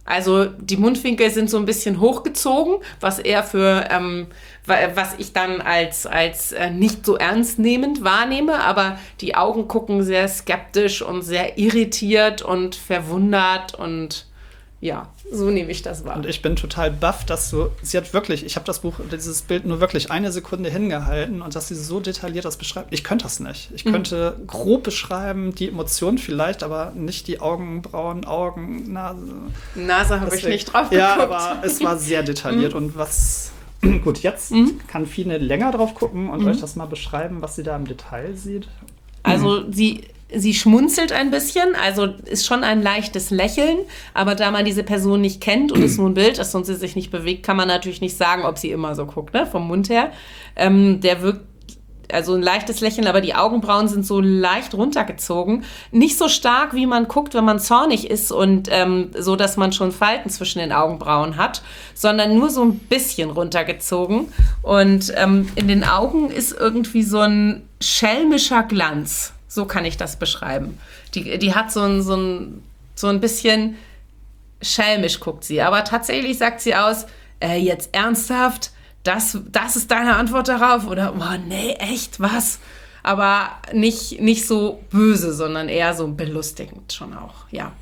Also die Mundwinkel sind so ein bisschen hochgezogen, was eher für, ähm, was ich dann als, als äh, nicht so ernstnehmend wahrnehme, aber die Augen gucken sehr skeptisch und sehr irritiert und verwundert und ja, so nehme ich das wahr. Und ich bin total baff, dass du, sie hat wirklich, ich habe das Buch, dieses Bild nur wirklich eine Sekunde hingehalten und dass sie so detailliert das beschreibt. Ich könnte das nicht. Ich mhm. könnte grob beschreiben, die Emotionen vielleicht, aber nicht die Augenbrauen, Augen, Nase. Nase habe ich nicht drauf geguckt. Ja, aber es war sehr detailliert mhm. und was, gut, jetzt mhm. kann Fine länger drauf gucken und mhm. euch das mal beschreiben, was sie da im Detail sieht. Also mhm. sie... Sie schmunzelt ein bisschen, also ist schon ein leichtes Lächeln, aber da man diese Person nicht kennt und es nur ein Bild ist und sie sich nicht bewegt, kann man natürlich nicht sagen, ob sie immer so guckt, ne, vom Mund her. Ähm, der wirkt, also ein leichtes Lächeln, aber die Augenbrauen sind so leicht runtergezogen. Nicht so stark, wie man guckt, wenn man zornig ist und ähm, so, dass man schon Falten zwischen den Augenbrauen hat, sondern nur so ein bisschen runtergezogen. Und ähm, in den Augen ist irgendwie so ein schelmischer Glanz. So kann ich das beschreiben. Die, die hat so ein, so, ein, so ein bisschen schelmisch, guckt sie. Aber tatsächlich sagt sie aus, äh, jetzt ernsthaft, das, das ist deine Antwort darauf? Oder, oh nee, echt, was? Aber nicht, nicht so böse, sondern eher so belustigend schon auch, ja.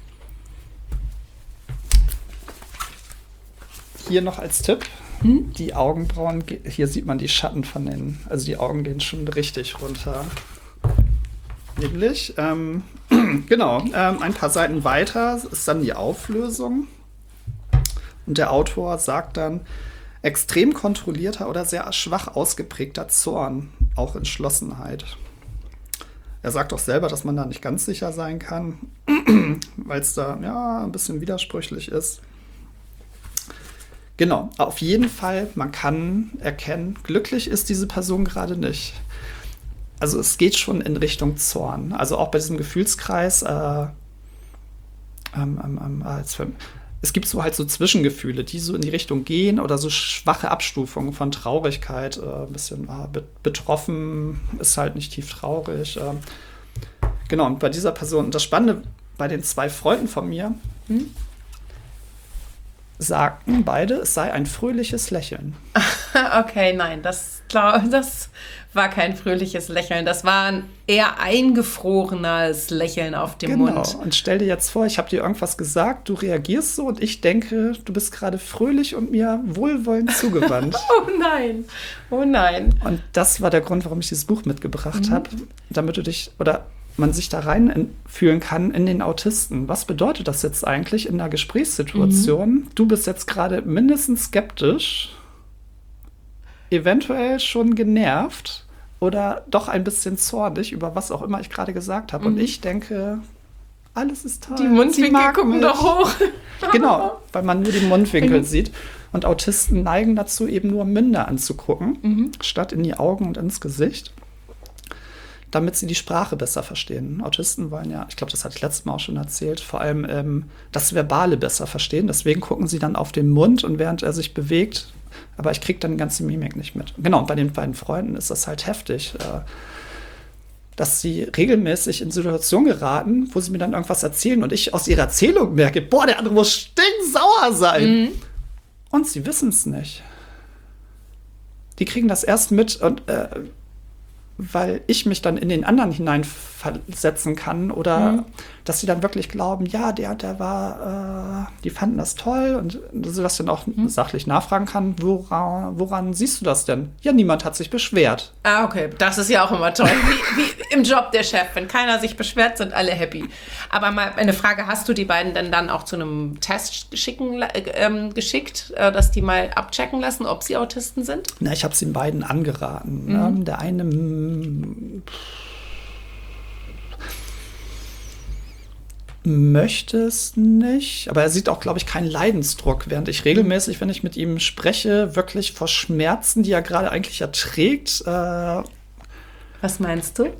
Hier noch als Tipp, hm? Die Augenbrauen, hier sieht man die Schatten von den, also die Augen gehen schon richtig runter. Nämlich, ähm, genau, ähm, ein paar Seiten weiter ist dann die Auflösung. Und der Autor sagt dann, extrem kontrollierter oder sehr schwach ausgeprägter Zorn, auch Entschlossenheit. Er sagt auch selber, dass man da nicht ganz sicher sein kann, weil es da ja ein bisschen widersprüchlich ist. Genau, auf jeden Fall, man kann erkennen, glücklich ist diese Person gerade nicht. Also es geht schon in Richtung Zorn. Also auch bei diesem Gefühlskreis, äh, ähm, ähm, äh, jetzt, es gibt so halt so Zwischengefühle, die so in die Richtung gehen oder so schwache Abstufungen von Traurigkeit. Äh, ein bisschen äh, be- betroffen, ist halt nicht tief traurig. Äh. Genau, und bei dieser Person, und das Spannende, bei den zwei Freunden von mir, hm, sagten beide, es sei ein fröhliches Lächeln. Okay, nein, das, das war kein fröhliches Lächeln. Das war ein eher eingefrorenes Lächeln auf dem genau. Mund. Und stell dir jetzt vor, ich habe dir irgendwas gesagt, du reagierst so und ich denke, du bist gerade fröhlich und mir wohlwollend zugewandt. Oh nein, oh nein. Und das war der Grund, warum ich dieses Buch mitgebracht Mhm. habe, damit du dich, oder man sich da reinfühlen kann in den Autisten. Was bedeutet das jetzt eigentlich in einer Gesprächssituation? Mhm. Du bist jetzt gerade mindestens skeptisch, eventuell schon genervt oder doch ein bisschen zornig über was auch immer ich gerade gesagt habe. Mhm. Und ich denke, alles ist toll. Die Mundwinkel gucken mich. doch hoch. Genau, weil man nur die Mundwinkel Mhm. sieht. Und Autisten neigen dazu, eben nur Münder anzugucken, Mhm. statt in die Augen und ins Gesicht, damit sie die Sprache besser verstehen. Autisten wollen ja, ich glaube, das hatte ich letztes Mal auch schon erzählt, vor allem ähm, das Verbale besser verstehen. Deswegen gucken sie dann auf den Mund und während er sich bewegt, aber ich kriege dann die ganze Mimik nicht mit. Genau, und bei den beiden Freunden ist das halt heftig, äh, dass sie regelmäßig in Situationen geraten, wo sie mir dann irgendwas erzählen und ich aus ihrer Erzählung merke, boah, der andere muss stinksauer sein. Mhm. Und sie wissen es nicht. Die kriegen das erst mit und äh, weil ich mich dann in den anderen hineinversetzen kann oder mhm. dass sie dann wirklich glauben, ja, der, der war, äh, die fanden das toll und so, dass dann auch mhm. sachlich nachfragen kann, woran, woran siehst du das denn? Ja, niemand hat sich beschwert. Ah, okay, das ist ja auch immer toll. Wie, wie im Job der Chef, wenn keiner sich beschwert, sind alle happy. Aber mal eine Frage, hast du die beiden denn dann auch zu einem Test schicken, ähm, geschickt, äh, dass die mal abchecken lassen, ob sie Autisten sind? Na, ich habe es den beiden angeraten. Mhm. Ne? Der eine möchte es nicht, aber er sieht auch, glaube ich, keinen Leidensdruck, während ich regelmäßig, wenn ich mit ihm spreche, wirklich vor Schmerzen, die er gerade eigentlich erträgt. Äh, Was meinst du?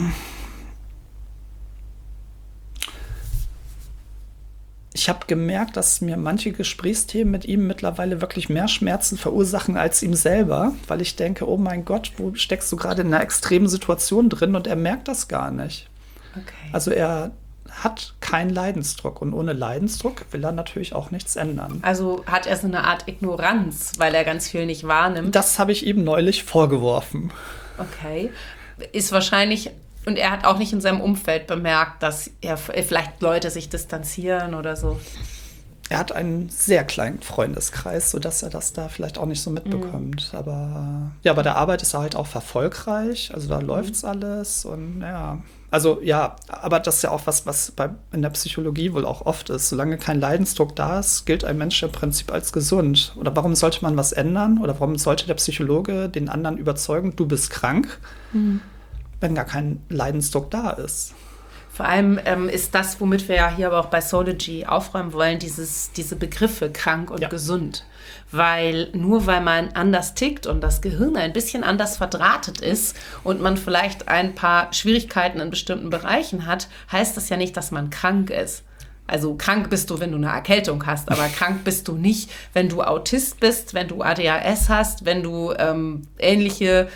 Ich habe gemerkt, dass mir manche Gesprächsthemen mit ihm mittlerweile wirklich mehr Schmerzen verursachen als ihm selber, weil ich denke, oh mein Gott, wo steckst du gerade in einer extremen Situation drin und er merkt das gar nicht. Okay. Also er hat keinen Leidensdruck. Und ohne Leidensdruck will er natürlich auch nichts ändern. Also hat er so eine Art Ignoranz, weil er ganz viel nicht wahrnimmt. Das habe ich ihm neulich vorgeworfen. Okay. Ist wahrscheinlich, und er hat auch nicht in seinem Umfeld bemerkt, dass er vielleicht Leute sich distanzieren oder so. Er hat einen sehr kleinen Freundeskreis, sodass er das da vielleicht auch nicht so mitbekommt. Mhm. Aber ja, bei der Arbeit ist er halt auch erfolgreich. Also da mhm. läuft's alles. Und ja, also ja, aber das ist ja auch was, was bei, in der Psychologie wohl auch oft ist. Solange kein Leidensdruck da ist, gilt ein Mensch im Prinzip als gesund. Oder warum sollte man was ändern? Oder warum sollte der Psychologe den anderen überzeugen, du bist krank, mhm. wenn gar kein Leidensdruck da ist? Vor allem ähm, ist das, womit wir ja hier aber auch bei Soulology aufräumen wollen, dieses, diese Begriffe krank und ja. gesund. Weil nur weil man anders tickt und das Gehirn ein bisschen anders verdrahtet ist und man vielleicht ein paar Schwierigkeiten in bestimmten Bereichen hat, heißt das ja nicht, dass man krank ist. Also krank bist du, wenn du eine Erkältung hast, aber krank bist du nicht, wenn du Autist bist, wenn du A D H S hast, wenn du ähm, ähnliche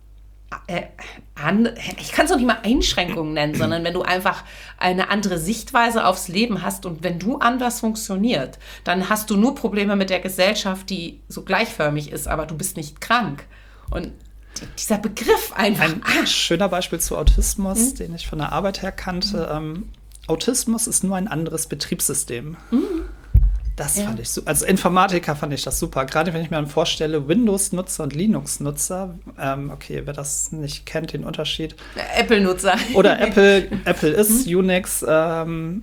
Äh, an, ich kann es auch nicht mal Einschränkungen nennen, sondern wenn du einfach eine andere Sichtweise aufs Leben hast und wenn du anders funktioniert, dann hast du nur Probleme mit der Gesellschaft, die so gleichförmig ist, aber du bist nicht krank. Und dieser Begriff einfach. Ein ah. schöner Beispiel zu Autismus, mhm. den ich von der Arbeit her kannte. Mhm. Ähm, Autismus ist nur ein anderes Betriebssystem. Mhm. Das ja. fand ich super. Als Informatiker fand ich das super. Gerade wenn ich mir dann vorstelle, Windows-Nutzer und Linux-Nutzer. Ähm, okay, wer das nicht kennt, den Unterschied. Apple-Nutzer. Oder Apple. Apple ist Unix. Ähm,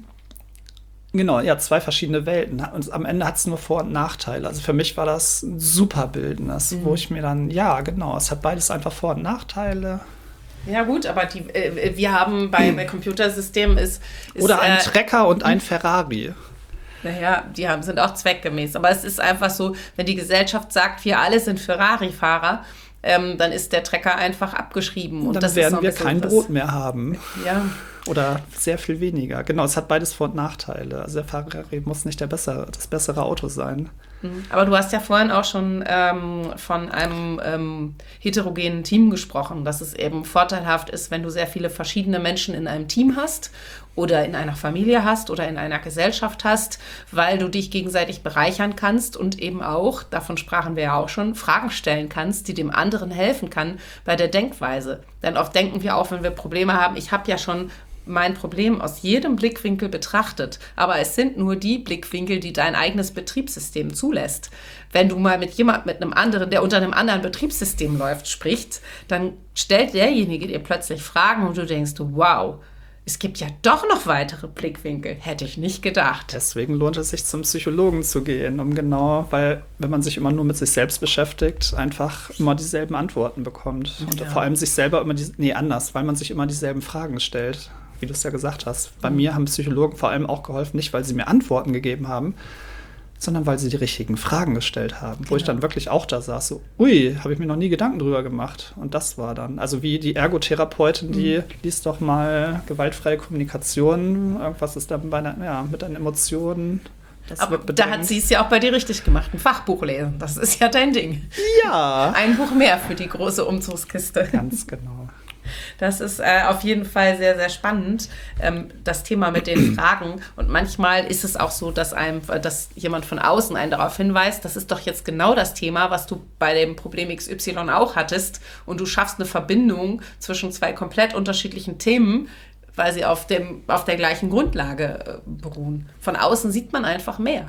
genau, ja, zwei verschiedene Welten. Und am Ende hat es nur Vor- und Nachteile. Also für mich war das ein super Bildnis, mhm. wo ich mir dann, ja, genau, es hat beides einfach Vor- und Nachteile. Ja gut, aber die, äh, wir haben bei, bei Computersystemen ist, ist Oder ein äh, Trecker und ein Ferrari. Naja, die haben, sind auch zweckgemäß. Aber es ist einfach so, wenn die Gesellschaft sagt, wir alle sind Ferrari-Fahrer, ähm, dann ist der Trecker einfach abgeschrieben. Und dann das werden ist wir kein Brot mehr haben. Ja. Oder sehr viel weniger. Genau, es hat beides Vor- und Nachteile. Also der Ferrari muss nicht der bessere, das bessere Auto sein. Aber du hast ja vorhin auch schon ähm, von einem ähm, heterogenen Team gesprochen, dass es eben vorteilhaft ist, wenn du sehr viele verschiedene Menschen in einem Team hast oder in einer Familie hast oder in einer Gesellschaft hast, weil du dich gegenseitig bereichern kannst und eben auch, davon sprachen wir ja auch schon, Fragen stellen kannst, die dem anderen helfen kann bei der Denkweise. Denn oft denken wir auch, wenn wir Probleme haben, ich habe ja schon mein Problem aus jedem Blickwinkel betrachtet. Aber es sind nur die Blickwinkel, die dein eigenes Betriebssystem zulässt. Wenn du mal mit jemandem, mit einem anderen, der unter einem anderen Betriebssystem läuft, sprichst, dann stellt derjenige dir plötzlich Fragen und du denkst, wow, es gibt ja doch noch weitere Blickwinkel. Hätte ich nicht gedacht. Deswegen lohnt es sich, zum Psychologen zu gehen, um genau, weil wenn man sich immer nur mit sich selbst beschäftigt, einfach immer dieselben Antworten bekommt. Und ja. vor allem sich selber immer, die, nee, anders, weil man sich immer dieselben Fragen stellt. Wie du es ja gesagt hast. Bei mhm. mir haben Psychologen vor allem auch geholfen, nicht weil sie mir Antworten gegeben haben, sondern weil sie die richtigen Fragen gestellt haben. Genau. Wo ich dann wirklich auch da saß, so, ui, habe ich mir noch nie Gedanken drüber gemacht. Und das war dann, also wie die Ergotherapeutin, die mhm. liest doch mal gewaltfreie Kommunikation, irgendwas ist dann bei einer, ja, mit deinen Emotionen. Das Aber da hat sie es ja auch bei dir richtig gemacht, ein Fachbuch lesen. Das ist ja dein Ding. Ja. Ein Buch mehr für die große Umzugskiste. Ganz genau. Das ist äh, auf jeden Fall sehr, sehr spannend, ähm, das Thema mit den Fragen. Und manchmal ist es auch so, dass einem, dass jemand von außen einen darauf hinweist, das ist doch jetzt genau das Thema, was du bei dem Problem X Y auch hattest. Und du schaffst eine Verbindung zwischen zwei komplett unterschiedlichen Themen, weil sie auf, dem, auf der gleichen Grundlage äh, beruhen. Von außen sieht man einfach mehr.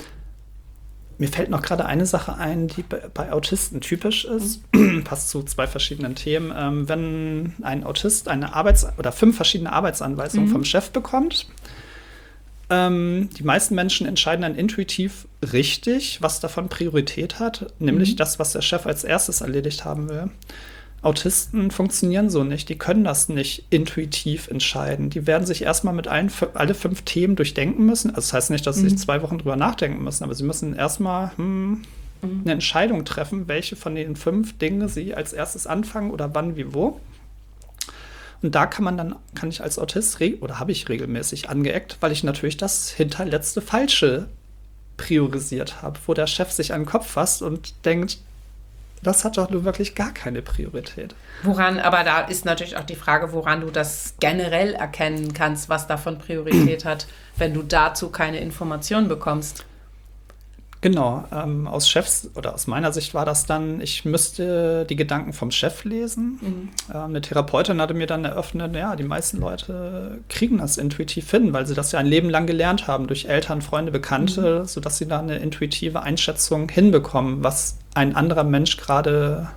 Mir fällt noch gerade eine Sache ein, die bei Autisten typisch ist. Mhm. Passt zu zwei verschiedenen Themen. Ähm, wenn ein Autist eine Arbeits- oder fünf verschiedene Arbeitsanweisungen mhm. vom Chef bekommt, ähm, die meisten Menschen entscheiden dann intuitiv richtig, was davon Priorität hat, nämlich mhm. das, was der Chef als erstes erledigt haben will. Autisten funktionieren so nicht. Die können das nicht intuitiv entscheiden. Die werden sich erstmal mit allen alle fünf Themen durchdenken müssen. Also das heißt nicht, dass sie mhm. zwei Wochen drüber nachdenken müssen, aber sie müssen erstmal hm, mhm. eine Entscheidung treffen, welche von den fünf Dingen sie als erstes anfangen oder wann, wie, wo. Und da kann man dann, kann ich als Autist re- oder habe ich regelmäßig angeeckt, weil ich natürlich das hinterletzte Falsche priorisiert habe, wo der Chef sich an den Kopf fasst und denkt, das hat doch nur wirklich gar keine Priorität. Woran, aber da ist natürlich auch die Frage, woran du das generell erkennen kannst, was davon Priorität hat, wenn du dazu keine Informationen bekommst. Genau, ähm, aus Chefs oder aus meiner Sicht war das dann, ich müsste die Gedanken vom Chef lesen. Mhm. Ähm, eine Therapeutin hatte mir dann eröffnet, ja, die meisten Leute kriegen das intuitiv hin, weil sie das ja ein Leben lang gelernt haben, durch Eltern, Freunde, Bekannte, mhm. sodass sie da eine intuitive Einschätzung hinbekommen, was ein anderer Mensch gerade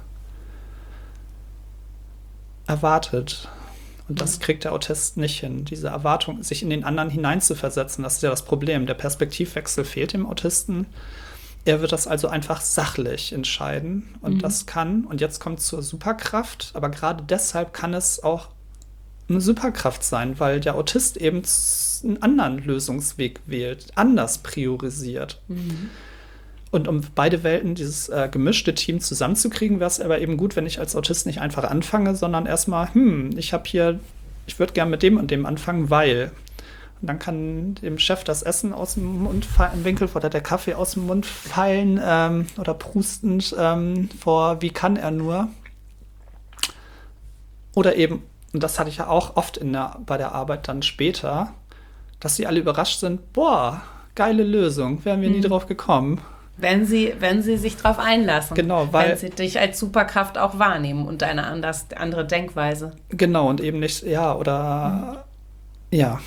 erwartet. Und das kriegt der Autist nicht hin, diese Erwartung, sich in den anderen hineinzuversetzen. Das ist ja das Problem. Der Perspektivwechsel fehlt dem Autisten. Er wird das also einfach sachlich entscheiden. Und mhm. das kann, und jetzt kommt zur Superkraft, aber gerade deshalb kann es auch eine Superkraft sein, weil der Autist eben einen anderen Lösungsweg wählt, anders priorisiert. Mhm. Und um beide Welten, dieses äh, gemischte Team zusammenzukriegen, wäre es aber eben gut, wenn ich als Autist nicht einfach anfange, sondern erstmal, hm, ich habe hier, ich würde gerne mit dem und dem anfangen, weil. Und dann kann dem Chef das Essen aus dem Mund fallen, im Winkel oder der Kaffee aus dem Mund fallen ähm, oder prustend ähm, vor, wie kann er nur. Oder eben, und das hatte ich ja auch oft in der, bei der Arbeit dann später, dass sie alle überrascht sind, boah, geile Lösung, wären wir mhm. nie drauf gekommen. Wenn sie, wenn sie sich drauf einlassen. Genau, weil, wenn sie dich als Superkraft auch wahrnehmen und eine anders, andere Denkweise. Genau, und eben nicht, ja, oder, mhm. ja.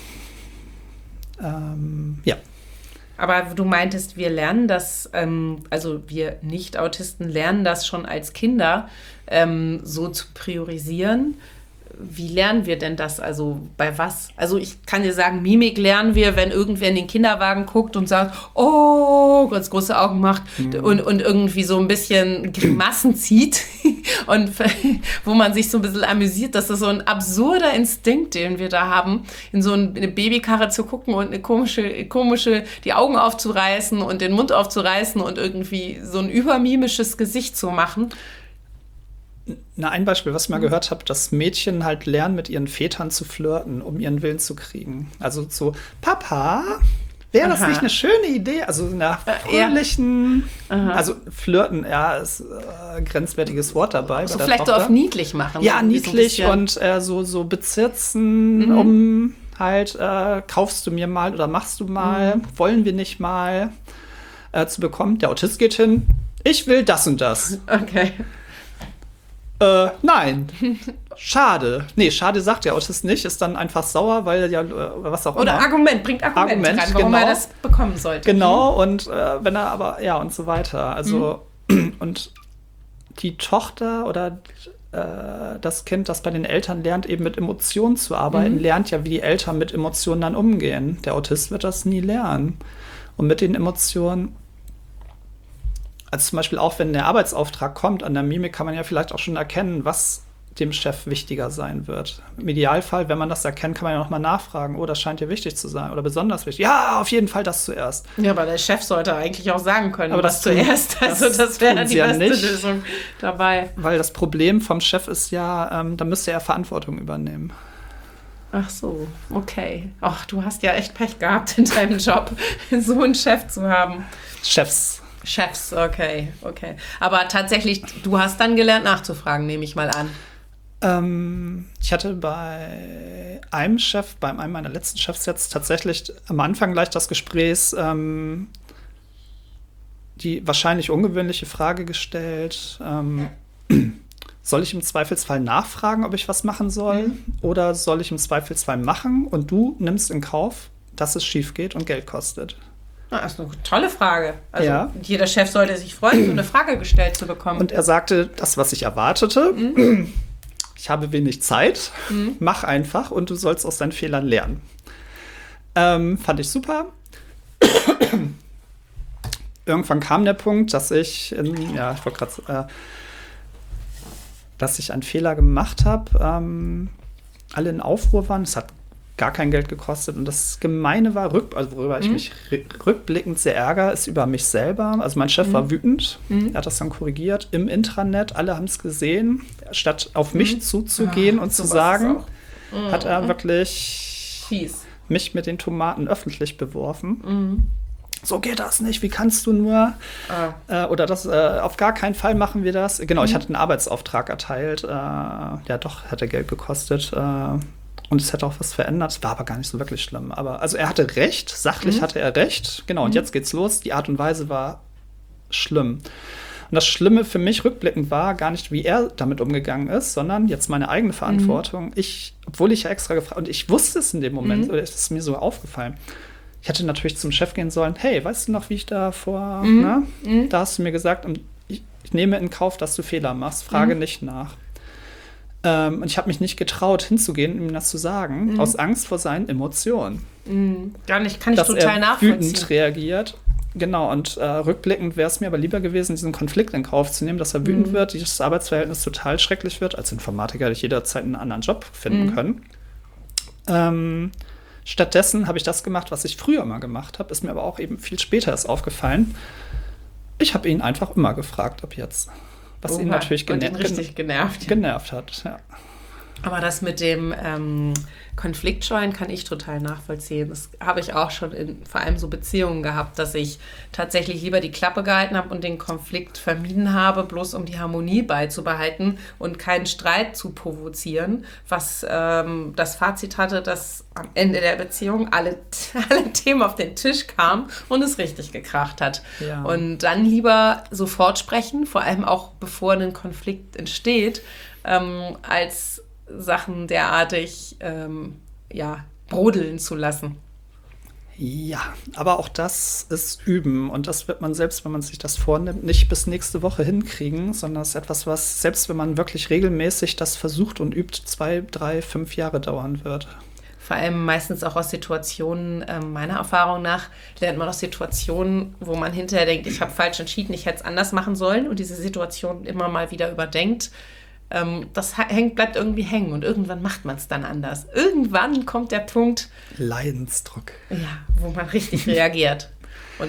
Ähm, ja. Aber du meintest, wir lernen das, ähm, also wir Nicht-Autisten lernen das schon als Kinder, ähm, so zu priorisieren. Wie lernen wir denn das? Also bei was? Also ich kann dir sagen, Mimik lernen wir, wenn irgendwer in den Kinderwagen guckt und sagt, oh, ganz große Augen macht mhm. und, und irgendwie so ein bisschen Grimassen zieht und wo man sich so ein bisschen amüsiert. Das ist so ein absurder Instinkt, den wir da haben, in so eine Babykarre zu gucken und eine komische, komische, die Augen aufzureißen und den Mund aufzureißen und irgendwie so ein übermimisches Gesicht zu machen. Na, ein Beispiel, was ich mal mhm. gehört habe, dass Mädchen halt lernen, mit ihren Vätern zu flirten, um ihren Willen zu kriegen. Also so, Papa, wäre das nicht eine schöne Idee? Also in einer fröhlichen, äh, ja. also flirten, ja, ist ein äh, grenzwertiges Wort dabei. So vielleicht Tochter. So auf niedlich machen. Ja, niedlich so und äh, so, so bezirzen, mhm. um halt, äh, kaufst du mir mal oder machst du mal, mhm. wollen wir nicht mal, äh, zu bekommen. Der Autist geht hin, ich will das und das. Okay. Äh, nein. Schade. Nee, schade sagt der Autist nicht, ist dann einfach sauer, weil ja, oder was auch Oder immer. Argument, bringt Argument, Argument rein, warum genau. er das bekommen sollte. Genau, und äh, wenn er aber, ja, und so weiter. Also, mhm. und die Tochter oder äh, das Kind, das bei den Eltern lernt, eben mit Emotionen zu arbeiten, mhm. lernt ja, wie die Eltern mit Emotionen dann umgehen. Der Autist wird das nie lernen. Und mit den Emotionen, also zum Beispiel auch, wenn der Arbeitsauftrag kommt, an der Mimik kann man ja vielleicht auch schon erkennen, was dem Chef wichtiger sein wird. Im Idealfall, wenn man das erkennt, kann man ja noch mal nachfragen, oh, das scheint dir wichtig zu sein oder besonders wichtig. Ja, auf jeden Fall das zuerst. Ja, aber der Chef sollte eigentlich auch sagen können, aber was das zuerst. Tun, also das, das wäre die beste ja Lösung dabei. Weil das Problem vom Chef ist ja, ähm, da müsste er Verantwortung übernehmen. Ach so, okay. Ach, du hast ja echt Pech gehabt in deinem Job, so einen Chef zu haben. Chefs. Chefs, okay, okay. Aber tatsächlich, du hast dann gelernt nachzufragen, nehme ich mal an. Ähm, ich hatte bei einem Chef, bei einem meiner letzten Chefs jetzt tatsächlich am Anfang gleich das Gespräch ähm, die wahrscheinlich ungewöhnliche Frage gestellt, ähm, soll ich im Zweifelsfall nachfragen, ob ich was machen soll? Mhm. Oder soll ich im Zweifelsfall machen und du nimmst in Kauf, dass es schief geht und Geld kostet? Das ist eine tolle Frage. Also ja. Jeder Chef sollte sich freuen, so eine Frage gestellt zu bekommen. Und er sagte, das, was ich erwartete, mhm. ich habe wenig Zeit, mhm. mach einfach und du sollst aus deinen Fehlern lernen. Ähm, fand ich super. Irgendwann kam der Punkt, dass ich, in, ja, ich wollte gerade, äh, dass ich einen Fehler gemacht habe. Ähm, alle in Aufruhr waren. Es hat gar kein Geld gekostet. Und das Gemeine war, rück, also worüber mhm. ich mich rückblickend sehr ärgere, ist über mich selber. Also mein Chef mhm. war wütend. Mhm. Er hat das dann korrigiert im Intranet. Alle haben es gesehen. Statt auf mich mhm. zuzugehen ah, und zu sagen, mhm. hat er wirklich Fies. mich mit den Tomaten öffentlich beworfen. Mhm. so geht das nicht, wie kannst du nur? Ah. Äh, oder das, äh, auf gar keinen Fall machen wir das. Genau, mhm. ich hatte einen Arbeitsauftrag erteilt. Äh, ja, doch, hätte Geld gekostet. Äh, und es hätte auch was verändert. Es war aber gar nicht so wirklich schlimm. Aber also er hatte recht, sachlich mhm. hatte er recht. Genau, und mhm. jetzt geht's los. Die Art und Weise war schlimm. Und das Schlimme für mich rückblickend war gar nicht, wie er damit umgegangen ist, sondern jetzt meine eigene Verantwortung. Mhm. Ich, obwohl ich ja extra gefragt, und ich wusste es in dem Moment, mhm. oder ist es mir so aufgefallen. Ich hätte natürlich zum Chef gehen sollen, hey, weißt du noch, wie ich da vor, mhm. ne? Mhm. Da hast du mir gesagt, ich, ich nehme in Kauf, dass du Fehler machst, frage mhm. nicht nach. Ähm, und ich habe mich nicht getraut, hinzugehen, ihm das zu sagen, mhm. aus Angst vor seinen Emotionen. Mhm. Gar nicht, kann ich dass total er nachvollziehen. Wütend reagiert. Genau, und äh, rückblickend wäre es mir aber lieber gewesen, diesen Konflikt in Kauf zu nehmen, dass er wütend mhm. wird, dieses Arbeitsverhältnis total schrecklich wird. Als Informatiker hätte ich jederzeit einen anderen Job finden mhm. können. Ähm, stattdessen habe ich das gemacht, was ich früher mal gemacht habe, ist mir aber auch eben viel später erst aufgefallen. Ich habe ihn einfach immer gefragt, ab jetzt. Was Oha. ihn natürlich gener- ihn richtig genervt, genervt hat. Ja. Aber das mit dem ähm, Konfliktscheuen kann ich total nachvollziehen. Das habe ich auch schon in vor allem so Beziehungen gehabt, dass ich tatsächlich lieber die Klappe gehalten habe und den Konflikt vermieden habe, bloß um die Harmonie beizubehalten und keinen Streit zu provozieren, was ähm, das Fazit hatte, dass am Ende der Beziehung alle, alle Themen auf den Tisch kamen und es richtig gekracht hat. Ja. Und dann lieber sofort sprechen, vor allem auch bevor ein Konflikt entsteht, ähm, als Sachen derartig ähm, ja, brodeln zu lassen. Ja, aber auch das ist Üben. Und das wird man selbst, wenn man sich das vornimmt, nicht bis nächste Woche hinkriegen, sondern es ist etwas, was, selbst wenn man wirklich regelmäßig das versucht und übt, zwei, drei, fünf Jahre dauern wird. Vor allem meistens auch aus Situationen, äh, meiner Erfahrung nach, lernt man aus Situationen, wo man hinterher denkt, ich habe falsch entschieden, ich hätte es anders machen sollen und diese Situation immer mal wieder überdenkt. Das hängt, bleibt irgendwie hängen und irgendwann macht man es dann anders. Irgendwann kommt der Punkt, Leidensdruck. Ja, wo man richtig reagiert. Und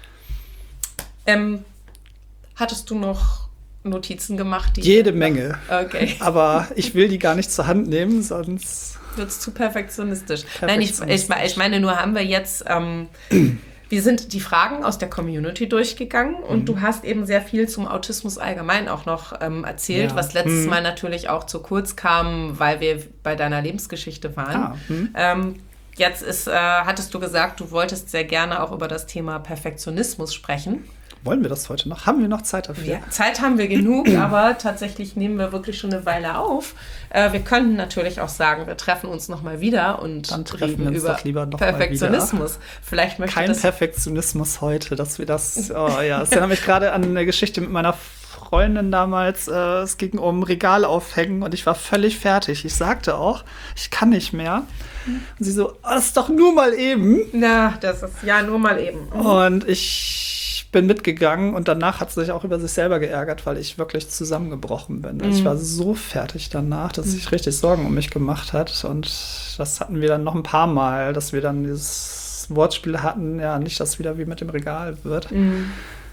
ähm, hattest du noch Notizen gemacht? Die Jede Menge. Okay. Aber ich will die gar nicht zur Hand nehmen, sonst wird es zu perfektionistisch. perfektionistisch. Nein, ich, ich, ich meine, nur haben wir jetzt ähm, wir sind die Fragen aus der Community durchgegangen und mhm. du hast eben sehr viel zum Autismus allgemein auch noch ähm, erzählt, ja. was letztes mhm. Mal natürlich auch zu kurz kam, weil wir bei deiner Lebensgeschichte waren. Ah, mhm. ähm, jetzt ist, äh, hattest du gesagt, du wolltest sehr gerne auch über das Thema Perfektionismus sprechen. Wollen wir das heute noch? Haben wir noch Zeit dafür? Ja, Zeit haben wir genug, aber tatsächlich nehmen wir wirklich schon eine Weile auf. Äh, wir könnten natürlich auch sagen, wir treffen uns nochmal wieder und Dann treffen wir uns über doch lieber noch Perfektionismus. Vielleicht möchte Kein das Perfektionismus heute, dass wir das. Oh ja, das erinnert mich gerade an eine Geschichte mit meiner Freundin damals. Äh, es ging um Regal aufhängen und ich war völlig fertig. Ich sagte auch, ich kann nicht mehr. Und sie so, oh, das ist doch nur mal eben. Na, das ist ja nur mal eben. Mhm. Und ich bin mitgegangen und danach hat sie sich auch über sich selber geärgert, weil ich wirklich zusammengebrochen bin. Also mhm. ich war so fertig danach, dass sich richtig Sorgen um mich gemacht hat. Und das hatten wir dann noch ein paar Mal, dass wir dann dieses Wortspiel hatten, ja, nicht, dass es wieder wie mit dem Regal wird. Mhm.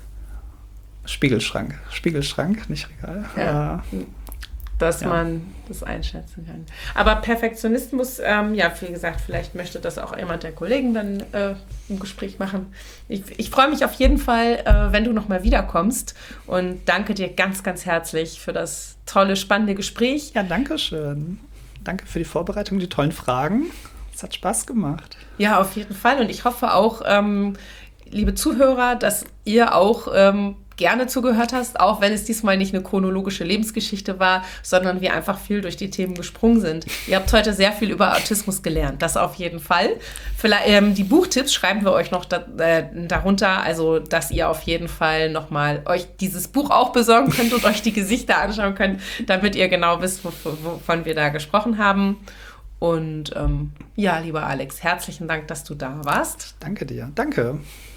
Spiegelschrank. Spiegelschrank, nicht Regal. Ja. Äh, dass ja. man das einschätzen kann. Aber Perfektionismus, ähm, ja, wie gesagt, vielleicht möchte das auch jemand der Kollegen dann äh, im Gespräch machen. Ich, ich freue mich auf jeden Fall, äh, wenn du nochmal wiederkommst und danke dir ganz, ganz herzlich für das tolle, spannende Gespräch. Ja, danke schön. Danke für die Vorbereitung, die tollen Fragen. Es hat Spaß gemacht. Ja, auf jeden Fall und ich hoffe auch, ähm, liebe Zuhörer, dass ihr auch ähm, gerne zugehört hast, auch wenn es diesmal nicht eine chronologische Lebensgeschichte war, sondern wir einfach viel durch die Themen gesprungen sind. Ihr habt heute sehr viel über Autismus gelernt, das auf jeden Fall. Vielleicht, ähm, die Buchtipps schreiben wir euch noch da, äh, darunter, also dass ihr auf jeden Fall nochmal euch dieses Buch auch besorgen könnt und euch die Gesichter anschauen könnt, damit ihr genau wisst, wovon wir da gesprochen haben. Und ähm, ja, lieber Alex, herzlichen Dank, dass du da warst. Danke dir, danke.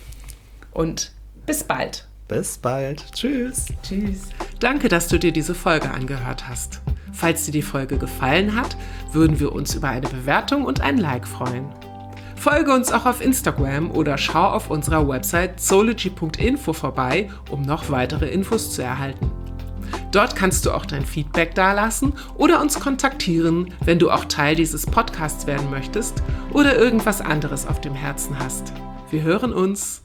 Und bis bald. Bis bald. Tschüss. Tschüss. Danke, dass du dir diese Folge angehört hast. Falls dir die Folge gefallen hat, würden wir uns über eine Bewertung und ein Like freuen. Folge uns auch auf Instagram oder schau auf unserer Website zoology punkt info vorbei, um noch weitere Infos zu erhalten. Dort kannst du auch dein Feedback dalassen oder uns kontaktieren, wenn du auch Teil dieses Podcasts werden möchtest oder irgendwas anderes auf dem Herzen hast. Wir hören uns.